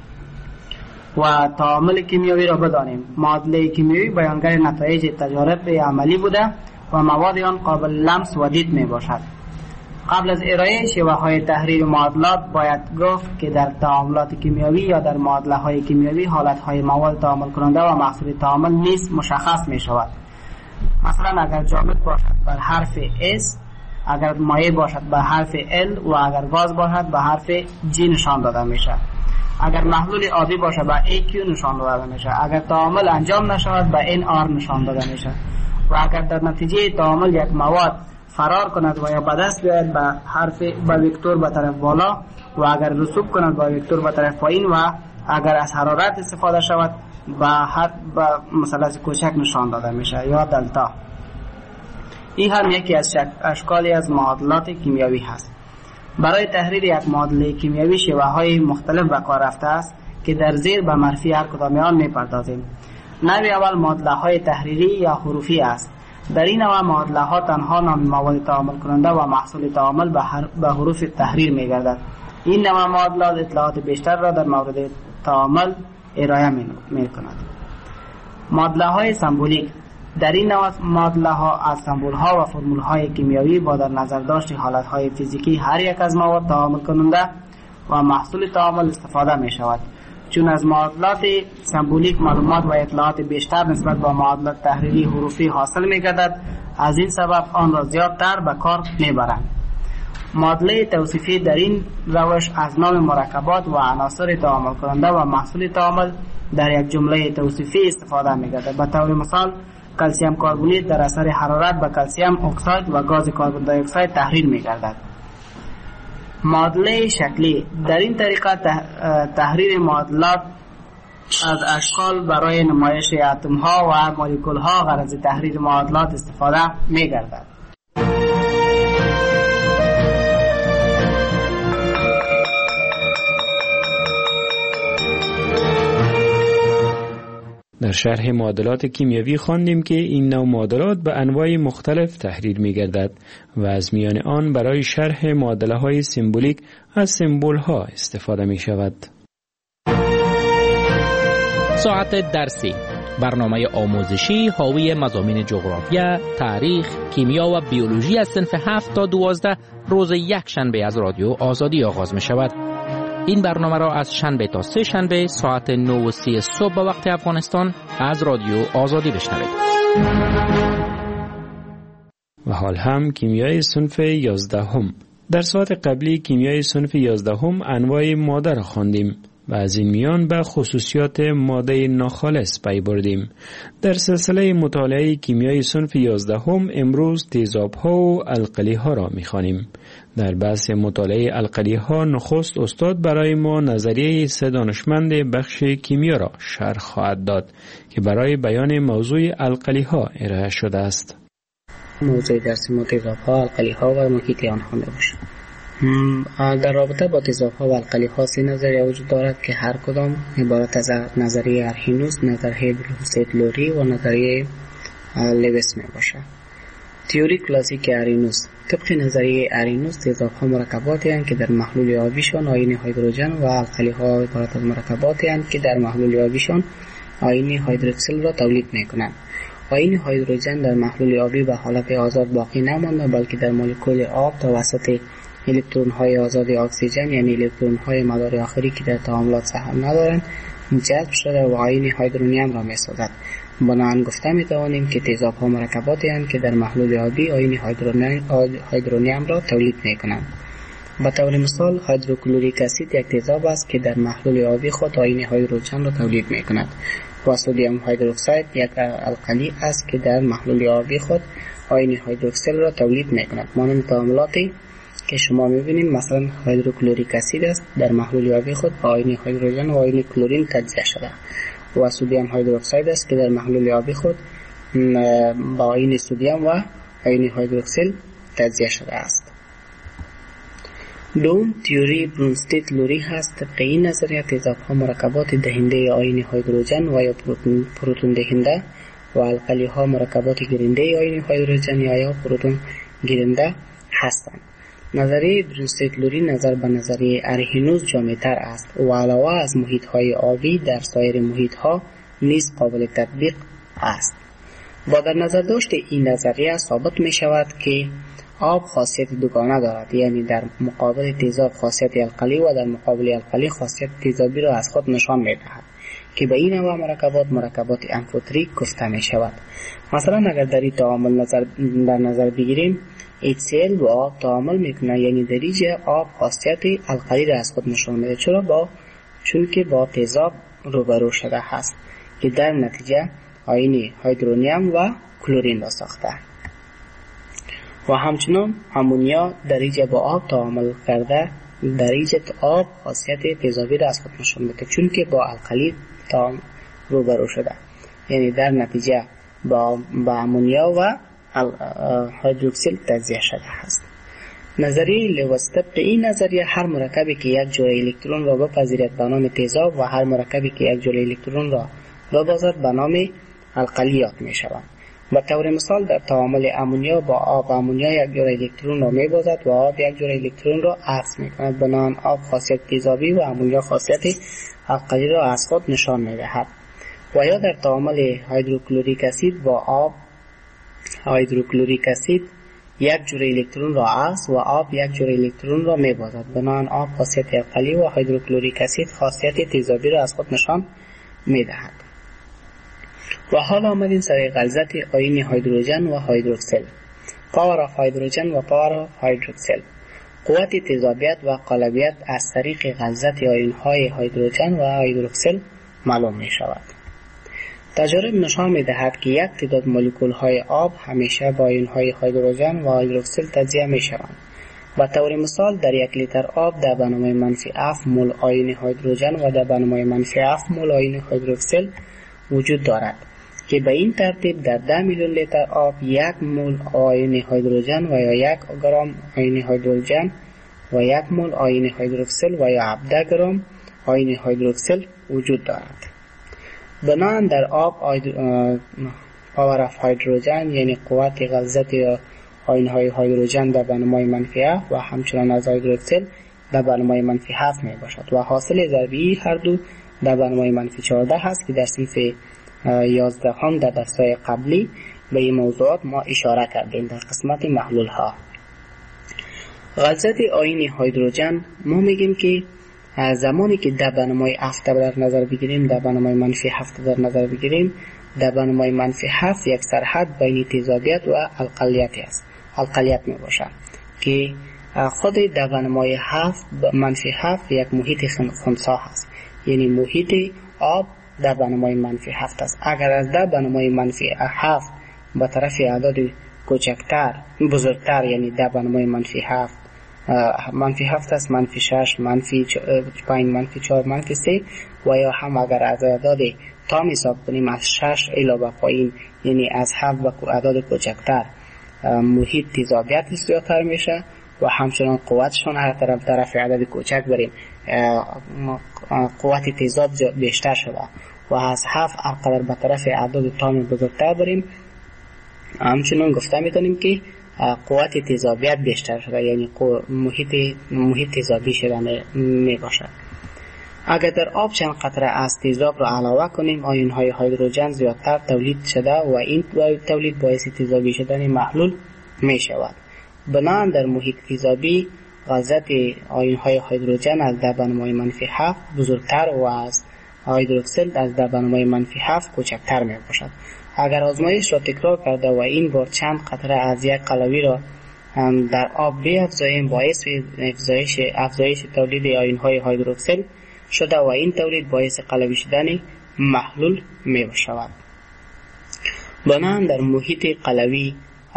و تعامل کیمیایی را بدانیم. معادله کیمیایی بیانگر نتایج تجارب عملی بوده و مواد آن قابل لمس و دید می باشد. قبل از ارائه شیوه های تحریر معادلات باید گفت که در تعاملات کیمیایی یا در معادله های کیمیایی حالت های مواد تعامل کننده و محصول تعامل نیز مشخص می شود. مثلا اگر جامد باشد بر حرف S، اگر مایع باشد به حرف L و اگر گاز باشد به حرف G نشان داده می شود. اگر محلول آبی باشد به ای کیو نشان داده می شود. اگر تعامل انجام نشود به ان آر نشان داده می شود. و اگر در نتیجه تعامل یک مواد فرار کند و یا به دست بیاید به حرف به وکتور به طرف بالا و اگر رسوب کند به وکتور به طرف پایین و اگر از حرارت استفاده شود به حد به مثلث کوچک نشان داده میشه یا دلتا. این هم یکی از اشکالی از معادلات کیمیایی هست. برای تحریر یک معادله کیمیایی شیوه های مختلف به کار رفته است که در زیر به معرفی هر کدام آن میپردازیم. نوع اول معادله های تحریری یا حروفی است. در این نوع معادله ها تنها نام مواد تعامل کننده و محصول تعامل به, به حروف تحریر می گردد. این نوع معادلات اطلاعات بیشتر را در مورد تعامل ارائه می کند. معادله های سمبولیک. در این نوع معادله ها از سمبول ها و فرمول های کیمیایی با در نظر داشت حالت های فیزیکی هر یک از مواد تعامل کننده و محصول تعامل استفاده می شود. چون از معادلات سمبولیک معلومات و اطلاعات بیشتر نسبت به معادلات تحریری حروفی حاصل می گردد، از این سبب آن را زیادتر به کار می برند. معادله توصیفی در این روش از نام مرکبات و عناصر تعامل کننده و محصول تعامل در یک جمله توصیفی استفاده می گردد. به طور مثال کلسیم کربونیت در اثر حرارت به کلسیم اکساید و گاز کربن دی اکساید تحریر می گردد. معادله شکلی. در این طریقه تحریر معادلات از اشکال برای نمایش اتم ها و مولکول ها غرض تحریر معادلات استفاده می گردد. در شرح معادلات کیمیایی خواندیم که این نوع معادلات به انواع مختلف تحریر می گردد و از میان آن برای شرح معادله های سمبولیک از سمبول ها استفاده می شود. ساعت درسی، برنامه آموزشی حاوی مضامین جغرافیا، تاریخ، کیمیا و بیولوژی از صنف هفت تا دوازده روز یک شنبه از رادیو آزادی آغاز می شود. این برنامه را از شنبه تا سه شنبه ساعت نه و سی صبح به وقت افغانستان از رادیو آزادی بشنوید. و حال هم کیمیای صنف یازدهم. در ساعت قبلی کیمیای صنف یازدهم انواع ماده را خواندیم و از این میان به خصوصیات ماده ناخالص پی بردیم. در سلسله مطالعه کیمیای صنف یازدهم امروز تیزاب‌ها و القلی‌ها را می‌خوانیم. در بحث مطالعه القلی‌ها نخست استاد برای ما نظریه سه دانشمند بخش کیمیا را شرح خواهد داد که برای بیان موضوع القلی‌ها ارائه شده است. موضوع درس ما تیزاب‌ها، القلی‌ها و محیط آنها می‌باشد. در رابطه با تیزاب‌ها و القلی‌ها سه نظریه وجود دارد که هر کدام عبارت از نظریه ارهینوس، نظریه بلوستیت لوری و نظریه لویس میباشد. تئوری کلاسیک ارهینوس. طبق نظریه ارهینوس تیزاب‌ها مرکباتی هستند که در محلول آبیشان آیین هیدروژن و القلی‌ها عبارت از مرکباتی هستند که در محلول آبیشان آیین هیدروکسیل را تولید میکنند. آیین هیدروژن در محلول آبی به حالت آزاد باقی نمانده بلکه در مولکول آب توسط الکترون های آزاد اکسیژن یعنی الکترون های مدار آخری که در تعاملات سهم ندارند جذب شده و آیین هیدرونیم را میسازد. بنابراین گفته میتوانیم که تیزاب‌ها مرکباتی هستند که در محلول آبی آیین هیدرونیم را تولید میکنند. به طور مثال هیدروکلوریک اسید یک تیزاب است که در محلول آبی خود آیین هیدروژن را تولید میکند و سدیم هیدروکساید یک القلی است که در محلول آبی خود آیین هیدروکسیل را تولید میکند. مانند تعاملاتی که شما میبینید مثلا هیدروکلوریک اسید است در محلول آبی خود با آیین هیدروژن و آیین کلورین تجزیه شده و سدیم هیدروکساید است که در محلول آبی خود با آیین سدیم و آیین هیدروکسیل تجزیه شده است. دوم تئوری برونستیت لوری هست. طبق این نظریه تیزاب‌ها مرکبات دهنده آیین هیدروژن و یا پروتون, پروتون دهنده و القلی‌ها مرکبات گیرنده آیین هیدروژن یا یا پروتون گیرنده هستند. نظریه برونستیت لوری نظر به نظریه ارهینوس جامع‌تر است و علاوه از محیط‌های آبی در سایر محیط‌ها نیز قابل تطبیق است. با در نظر داشت این نظریه ثابت می شود که آب خاصیت دوگانه دارد، یعنی در مقابل تیزاب خاصیت القلی و در مقابل القلی خاصیت تیزابی را از خود نشان می دهد که به این نوع مرکبات مرکبات امفوتریک گفته می شود. مثلا اگر در این تعامل نظر در نظر بگیریم اچ سی ال با آب تعامل میکنه، یعنی در اینجا آب خاصیت القلی را از خود نشان میده، چرا با چون که با تیزاب روبرو شده هست که در نتیجه آیین هیدرونیم و کلورین را ساخته. و همچنین امونیا در اینجا با آب تعامل کرده، در اینجا آب خاصیت تیزابی را از خود نشان میده چون که با القلی تعامل روبرو شده، یعنی در نتیجه با با امونیا و هیدروکسیل تجزیه شده است. نظریه لیوستپ این نظریه هر مرکبی که یک جرعه الکترون را بپذیرد به نام تیزاب و هر مرکبی که یک جرعه الکترون را ببازد به نام القلی یاد می شوند. به طور مثال در تعامل امونیا با آب، امونیا یک جرعه الکترون را می بازد و آب یک جرعه الکترون را عکس می کند، بنابراین آب خاصیت تیزابی و امونیا خاصیت القلی را از خود نشان می دهد. و یا در تعامل هیدروکلوریک اسید با آب، هیدروکلوریک اسید یک جرعه الکترون را عکس و آب یک جرعه الکترون را می بازد، بنابراین آب خاصیت القلی و هیدروکلوریک اسید خاصیت تیزابی را از خود نشان می دهد. و حالا آمدیم سر غلظت آیین هیدروژن و هیدروکسل. پاور آف هیدروژن و پاور آف هیدروکسل. قوت تیزابیت و قالبیت از طریق غلظت آیین های هیدروژن و هیدروکسل معلوم می شود. تجارب نشان می دهد که یک تعداد مولکول های آب همیشه با آیین های هیدروژن و هیدروکسل تجزیه می شوند. به طور مثال در یک لیتر آب در بنامه منفی هفت مول آیین هیدروژن و در بنامه منفی هفت مول آیین هیدروکسل وجود دارد که به این ترتیب در ده میلیون لیتر آب یک مول آیین هیدروژن و یا یک گرم آیین هیدروژن و یک مول آیین هیدروکسل و یا هفده گرم آیین هیدروکسل وجود دارد. بنابراین در آب پاور اف هیدروژن یعنی قوت غلظت آیین های هیدروژن در بنمای منفی هفت و همچنان از هیدروکسل در بنمای منفی هفت می باشد و حاصل ضربی هر دو در بنمای منفی چهارده هست که در صنف یازده هم در درس‌های قبلی به این موضوعات ما اشاره کردیم در قسمت محلول ها. غلظت آیین هیدروژن ما میگیم که زمانی که در بنمای هفت در نظر بگیریم، در بنمای منفی هفت در نظر بگیریم، در بنمای منفی هفت یک سرحد بین تیزابیت و القلیت است. القلیت می باشد که خود در بنمای هفت منفی هفت یک محیط خنثی هست، یعنی محیط آب در بنمای منفی هفت است. اگر از در بنمای منفی هفت به طرف اعداد کوچکتر بزرگتر، یعنی در بنمای منفی هفت منفی هفت است، منفی شش، منفی پنج، منفی چهار، منفی سه و یا هم اگر از اعداد تام حساب کنیم از شش الی به پایین، یعنی از هفت به اعداد کوچکتر محیط تیزابیت زیادتر میشه و همچنان قوتشون هر طرف طرف عدد کوچک بریم قوت تیزاب بیشتر شده و از هفت هر به طرف اعداد تام بزرگتر بریم همچنان گفته میتونیم که قوت تیزابیت بیشتر شده، یعنی محیط محیط تیزابی شده می باشد. اگر در آب چند قطره از تیزاب را علاوه کنیم آیون های هیدروژن زیادتر تولید شده و این تولید باعث تیزابی شدن محلول می شود. بنابراین در محیط تیزابی غلظت آیون های هیدروژن از در بنمای منفی هفت بزرگتر و از هیدروکسل از در بنمای منفی هفت کوچکتر می باشد. اگر آزمایش را تکرار کرده و این بار چند قطره از یک قلوی را در آب بیفزاییم باعث افزایش افزایش تولید آیون های هیدروکسل شده و این تولید باعث قلوی شدن محلول می شود. بنابراین در محیط قلوی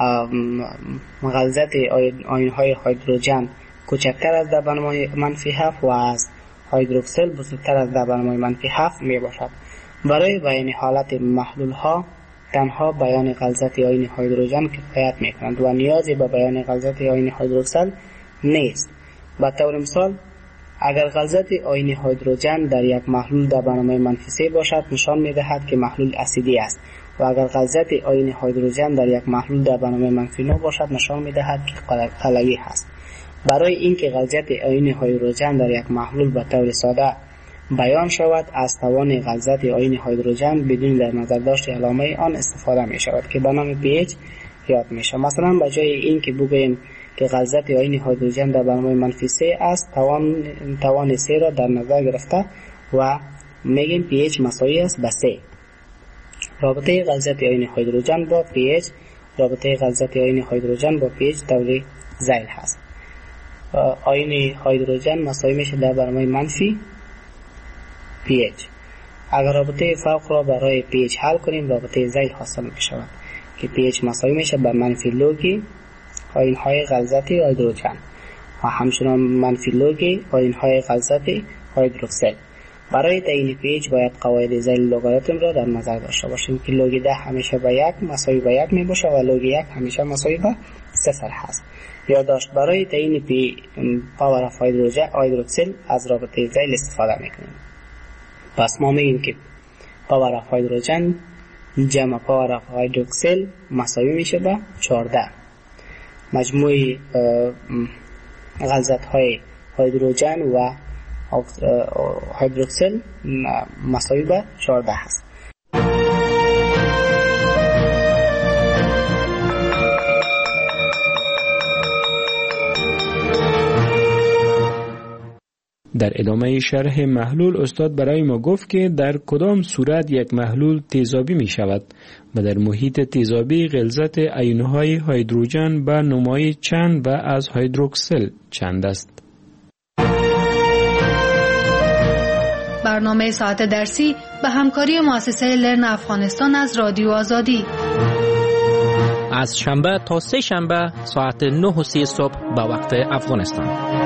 غلظت آیون های هیدروژن کوچکتر از در بنمای منفی هفت و از هیدروکسل بزرگتر از در بنمای منفی هفت می باشد. برای بیان حالت محلول ها تنها بیان غلظت آیون هیدروژن کفایت می کنند و نیازی به بیان غلظت آیون هیدروکسل نیست. به طور مثال اگر غلظت آیون هیدروژن در یک محلول در بنمای منفی سه باشد نشان می دهد که محلول اسیدی است و اگر غلظت آیون هیدروژن در یک محلول در بنمای منفی نه باشد نشان می دهد که قلوی است. برای اینکه غلظت آیون هیدروژن در یک محلول به طور ساده بیان شود، از توان غلظت آیون هیدروژن بدون در نظر داشت علامه آن استفاده می شود که به نام پی اچ یاد می شود. مثلا به جای اینکه بگوییم که غلظت آیون هیدروژن در برنامه منفی سه است، توان توان سه را در نظر گرفته و میگیم پی اچ مساوی است به سه. رابطه غلظت آیون هیدروژن با پی اچ رابطه غلظت آیون هیدروژن با پی اچ طوری ذیل هست. آیون هیدروژن مساوی میشه در برنامه منفی پی اچ. اگر رابطه فوق را برای پی اچ حل کنیم، رابطه ذیل حاصل می شود که پی اچ مساوی میشه به منفی لوگی آیون های غلظت هیدروژن و همچنان منفی لوگی آیون های غلظت هیدروکسل. برای تعیین پی اچ باید قواعد ذیل لوگاریتم را در نظر داشته باشیم که لوگ ده همیشه به یک مساوی به یک می باشه و لوگ یک همیشه مساوی به صفر هست. یادداشت: برای تعیین پی پاور اف هیدروژن هیدروکسل از رابطه ذیل استفاده میکنیم. پس ما میگیم که پاور اف هیدروژن جمع پاور اف هیدروکسل مساوی میشه به چهارده. مجموع غلظت های هیدروژن و هیدروکسل مساوی به چهارده هست. در ادامه شرح محلول استاد برای ما گفت که در کدام صورت یک محلول تیزابی می شود و در محیط تیزابی غلظت آیون‌های هیدروژن به نمای چند و از هیدروکسل چند است. برنامه ساعت درسی به همکاری مؤسسه لرن افغانستان از رادیو آزادی از شنبه تا سه شنبه ساعت نه و سی صبح به وقت افغانستان.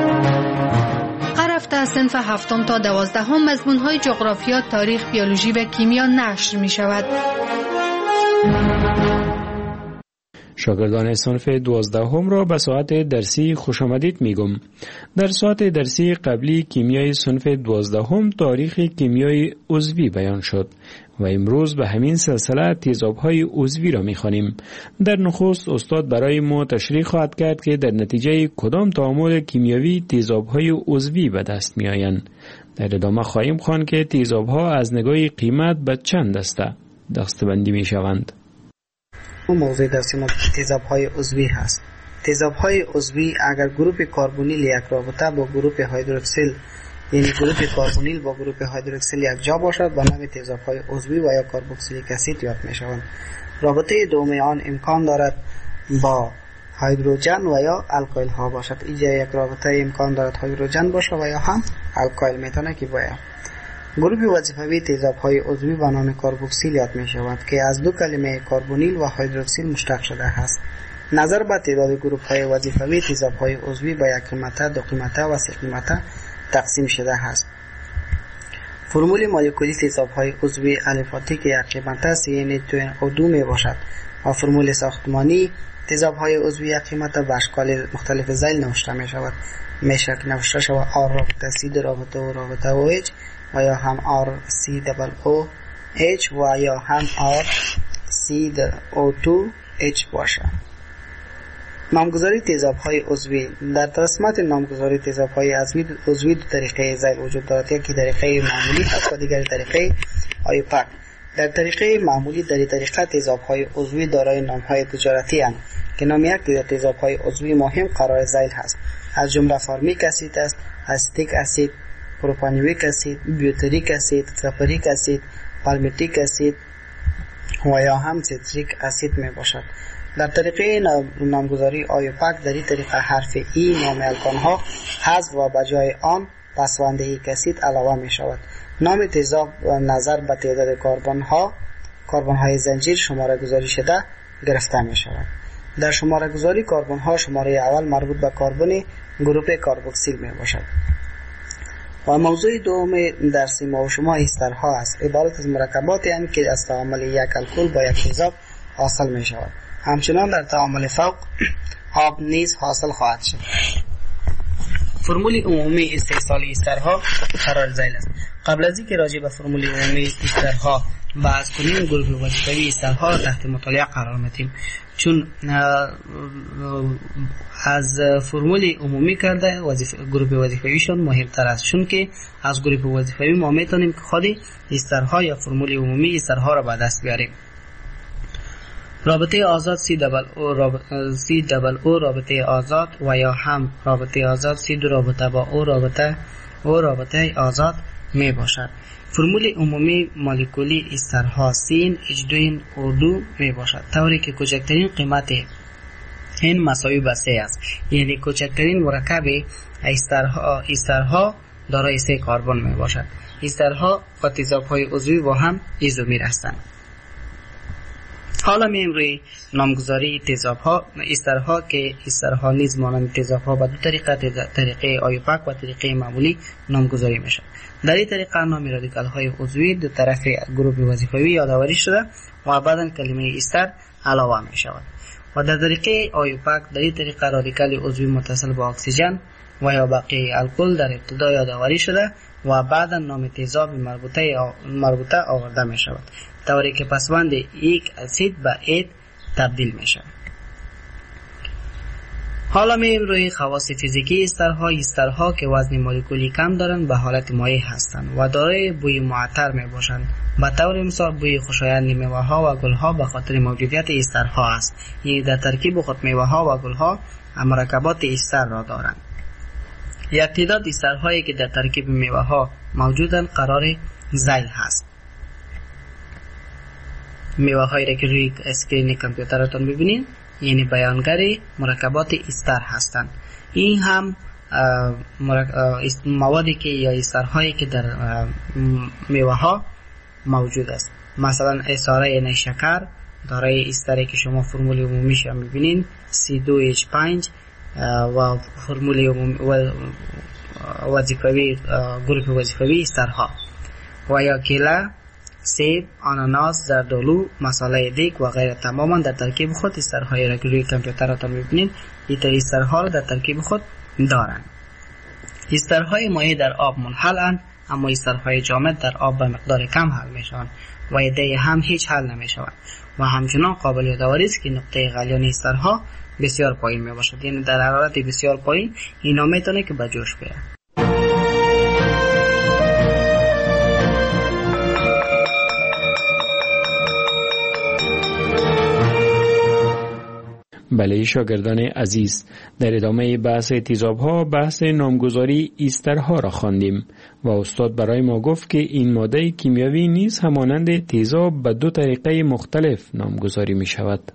هر هفته صنف هفتم تا دوازدهم مضمون‌های جغرافیا، تاریخ، بیولوژی و کیمیا نشر می شود. شاگردان صنف دوازدهم را به ساعت درسی خوش آمدید میگم. در ساعت درسی قبلی کیمیای صنف دوازدهم تاریخ کیمیای عضوی بیان شد و امروز به همین سلسله تیزاب‌های عضوی را می‌خوانیم. در نخست استاد برای ما تشریح خواهد کرد که در نتیجه کدام تعامل کیمیایی تیزاب‌های عضوی به دست می‌آیند. در ادامه خواهیم خواند که تیزاب‌ها از نگاه قیمت به چند دسته دسته‌بندی می‌شوند. موضوع درسی ما تیزاب‌های عضوی هست. تیزاب‌های عضوی اگر گروپ کربونیل یک رابطه با گروپ هیدروکسیل، یعنی گروپ کربونیل با گروپ هیدروکسیل یک جا باشد، به نام تیزاب‌های عضوی و یا کربوکسیلیک اسید یاد می‌شوند. رابطه دوم آن امکان دارد با هیدروژن و یا الکایل ها باشد. اینجا یک رابطه امکان دارد هیدروژن باشه و یا هم الکایل میتونه که باید. گروپ وظیفوی تیزاب‌های عضوی به نام کربوکسیل یاد می‌شود که از دو کلمه کربونیل و هیدروکسیل مشتق شده است. نظر به تعداد گروپ‌های وظیفوی تیزاب‌های عضوی به یک قیمته، دو قیمته و سه قیمته تقسیم شده است. فرمول مولکولی تیزاب‌های عضوی الفاتی که یک قیمته سی ان دو او دو می باشد و فرمول ساختمانی تیزاب‌های عضوی یک قیمته به اشکال مختلف ذیل نوشته می‌شود. میشه که نوشته شود آر رابطه سی رابطه او رابطه او اچ و یا هم آر سی دبل او اچ و یا هم آر سی او دو اچ باشه. نامگذاری تیزاب‌های عضوی. در رسمت نامگذاری تیزاب‌های عضوی دو طریقه ذیل وجود دارد، یکی طریقه معمولی هست و دیگری طریقه آیوپاک. در طریقه معمولی در این طریقه تیزاب‌های عضوی دارای نام‌های تجارتی اند که نام یک تیزاب‌های عضوی مهم قرار ذیل هست. از جمله فارمیک اسید است، استیک اسید، پروپانیویک اسید، بیوتریک اسید، ترافریک اسید، پالمیتیک اسید و یا هم سیتریک اسید می باشد. در طریقه نامگذاری آیوپاک در این طریقه حرف ای نام الکان ها حذف و بجای آن پسوندهی اسید علاوه می شود. نام تیزاب نظر به تعداد کربن ها کربن های زنجیر شماره گذاری شده گرفته می شود. در شماره گذاری کربن ها شماره اول مربوط به کربن گروپ کربوکسیل می باشد. و موضوع دوم درسی ما و شما استرها است. عبارت از مرکباتی هستند که از تعامل یک الکل با یک تیزاب حاصل می شود. همچنان در تعامل فوق آب نیز حاصل خواهد شد. فرمول عمومی استحصال استرها قرار ذیل است. قبل از اینکه راجع به فرمول عمومی استرها و از کنیم گروه وظیفوی استرها را تحت مطالعه قرار میدیم، چون از فرمول عمومی کرده وظیفه گروه وظیفویشون مهمتر است، چون که از گروه وظیفوی ما میتونیم که خود استرها یا فرمول عمومی استرها را به دست بیاریم. رابطه آزاد سی دبل او رابطه سی دبل او رابطه آزاد و یا هم رابطه آزاد سی دو رابطه با او رابطه او رابطه آزاد می باشد. فرمول عمومی مولکولی استرها سین اچ دو ان او دو می باشد، طوری که کوچکترین قیمت این مساوی به سه است، یعنی کوچکترین مرکب استرها استرها دارای سه کربن می باشد. استرها و تیزاب‌های عضوی با هم ایزومر هستند. حالا می‌ایم روی نامگذاری تیزاب‌ها استرها که استرها نیز مانند تیزاب‌ها به دو طریقه طریقه آیوپاک و طریقه معمولی نامگذاری می‌شود. در این طریقه نام رادیکال‌های عضوی دو طرف گروه وظیفوی یادآوری شده و بعداً کلمه استر علاوه می‌شود. و در طریقه آیوپاک در این طریقه رادیکال عضوی متصل با اکسیژن و یا باقی الکل در ابتدا یادآوری شده و بعدا نام تیزاب مربوطه مربوطه آورده می شود، طوری که پسوند یک اسید به اید تبدیل می شود. حالا می روی خواص فیزیکی استرها. استرها که وزن مولکولی کم دارند به حالت مایع هستند و دارای بوی معطر می باشند. به طور مثال بوی خوشایند میوه ها و گل ها به خاطر موجودیت استرها است، یعنی در ترکیب خود میوه ها و گل ها مرکبات استر را دارند. یک تعداد استرهایی که در ترکیب میوه ها موجودند قرار ذیل هست. میوه هایی را که روی اسکرین کامپیوترتون میبینید یعنی بیانگر مرکبات استر هستند. این هم موادی که یا استرهایی که در میوه ها موجود است. مثلا استاره نیشکر دارای استری که شما فرمول عمومیش هم میبینید سی دو اچ پنج و فرمول وظیفوی گروه وظیفوی استرها و یا کیله، سیب، آناناس، زردآلو، مصالحه دیگ و غیره تماما در ترکیب خود استرهایی را که روی کامپیوترتان میبینید این استرها را در ترکیب خود دارند. استرهای مایع در آب منحلند، اما استرهای جامد در آب به مقدار کم حل میشوند و عده هم هیچ حل نمیشوند و همچنان قابل یادآوری است که نقطه غلیان استرها بسیار پایین می باشد، یعنی در حرارت بسیار پایین اینا میتونه که به جوش بیاد. بله شاگردان عزیز، در ادامه بحث تیزاب‌ها بحث نامگذاری استرها را خواندیم و استاد برای ما گفت که این ماده کیمیاوی نیز همانند تیزاب به دو طریقه مختلف نامگذاری می شود.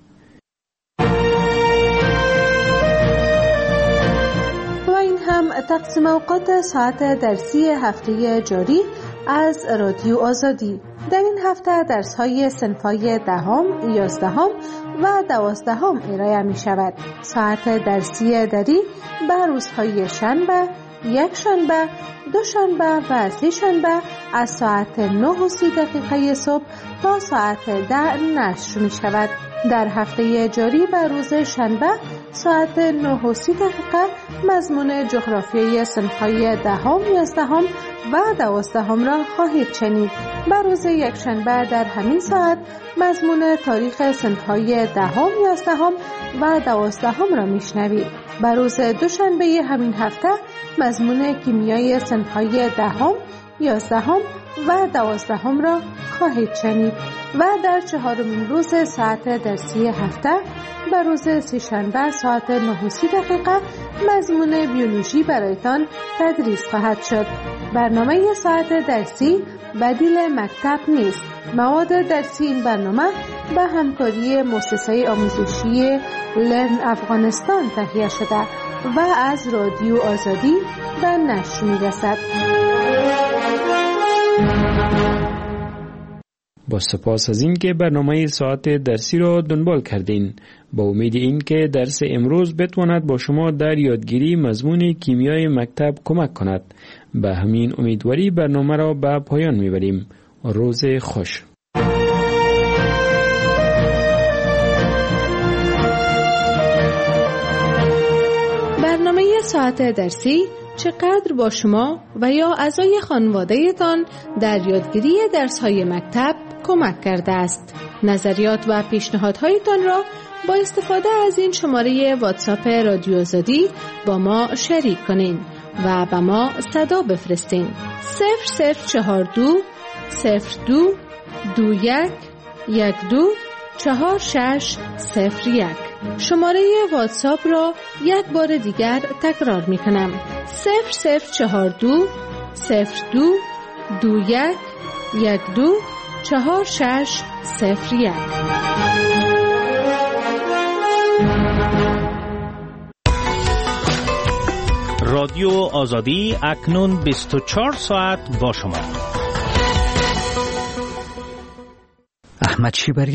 و این هم تقسیم اوقات ساعت درسی هفته جاری از رادیو آزادی. در این هفته درس های صنف‌های دهم، یازدهم و دوازدهم ارائه می شود. ساعت درسی دری به روزهای شنبه، یک شنبه، دو شنبه و سه شنبه از ساعت نه و سی دقیقه صبح تا ساعت ده نشر می شود. در هفته جاری به روز شنبه ساعت نه و سی دقیقه مضمون جغرافیای صنف‌های دهم، یازدهم و دوازدهم را خواهید شنید. به روز یک شنبه در همین ساعت مضمون تاریخ صنف‌های دهم، یازدهم و دوازدهم را میشنوید. به روز دوشنبه همین هفته مضمون کیمیای صنف‌های دهم، یازدهم و دوازدهم را خواهید شنید و در چهارمین روز ساعت درسی هفته به روز سه‌شنبه ساعت نه و سی دقیقه مضمون بیولوژی برایتان تدریس خواهد شد. برنامه ساعت درسی بدیل مکتب نیست. مواد درسی این برنامه به همکاری مؤسسه آموزشی لرن افغانستان تهیه شده و از رادیو آزادی به نشر می‌رسد. با سپاس از این که برنامه ساعت درسی را دنبال کردین. با امید این که درس امروز بتواند با شما در یادگیری مضمون کیمیای مکتب کمک کند. به همین امیدواری برنامه را به پایان میبریم. روز خوش. برنامه ساعت درسی چقدر با شما و یا اعضای خانواده‌تان در یادگیری درس‌های مکتب کمک کرده است. نظریات و پیشنهادهایتان را با استفاده از این شماره واتساپ رادیو آزادی با ما شریک کنین و به ما صدا بفرستین. صفر صفر چهار دو صفر دو دو یک یک دو چهار شش صفر یک. شماره واتساپ را یک بار دیگر تکرار می کنم. صفر صفر چهار دو صفر دو دو یک یک دو چهار شش صفر یک. رادیو آزادی اکنون بیست و چهار ساعت با شما. احمد شیبری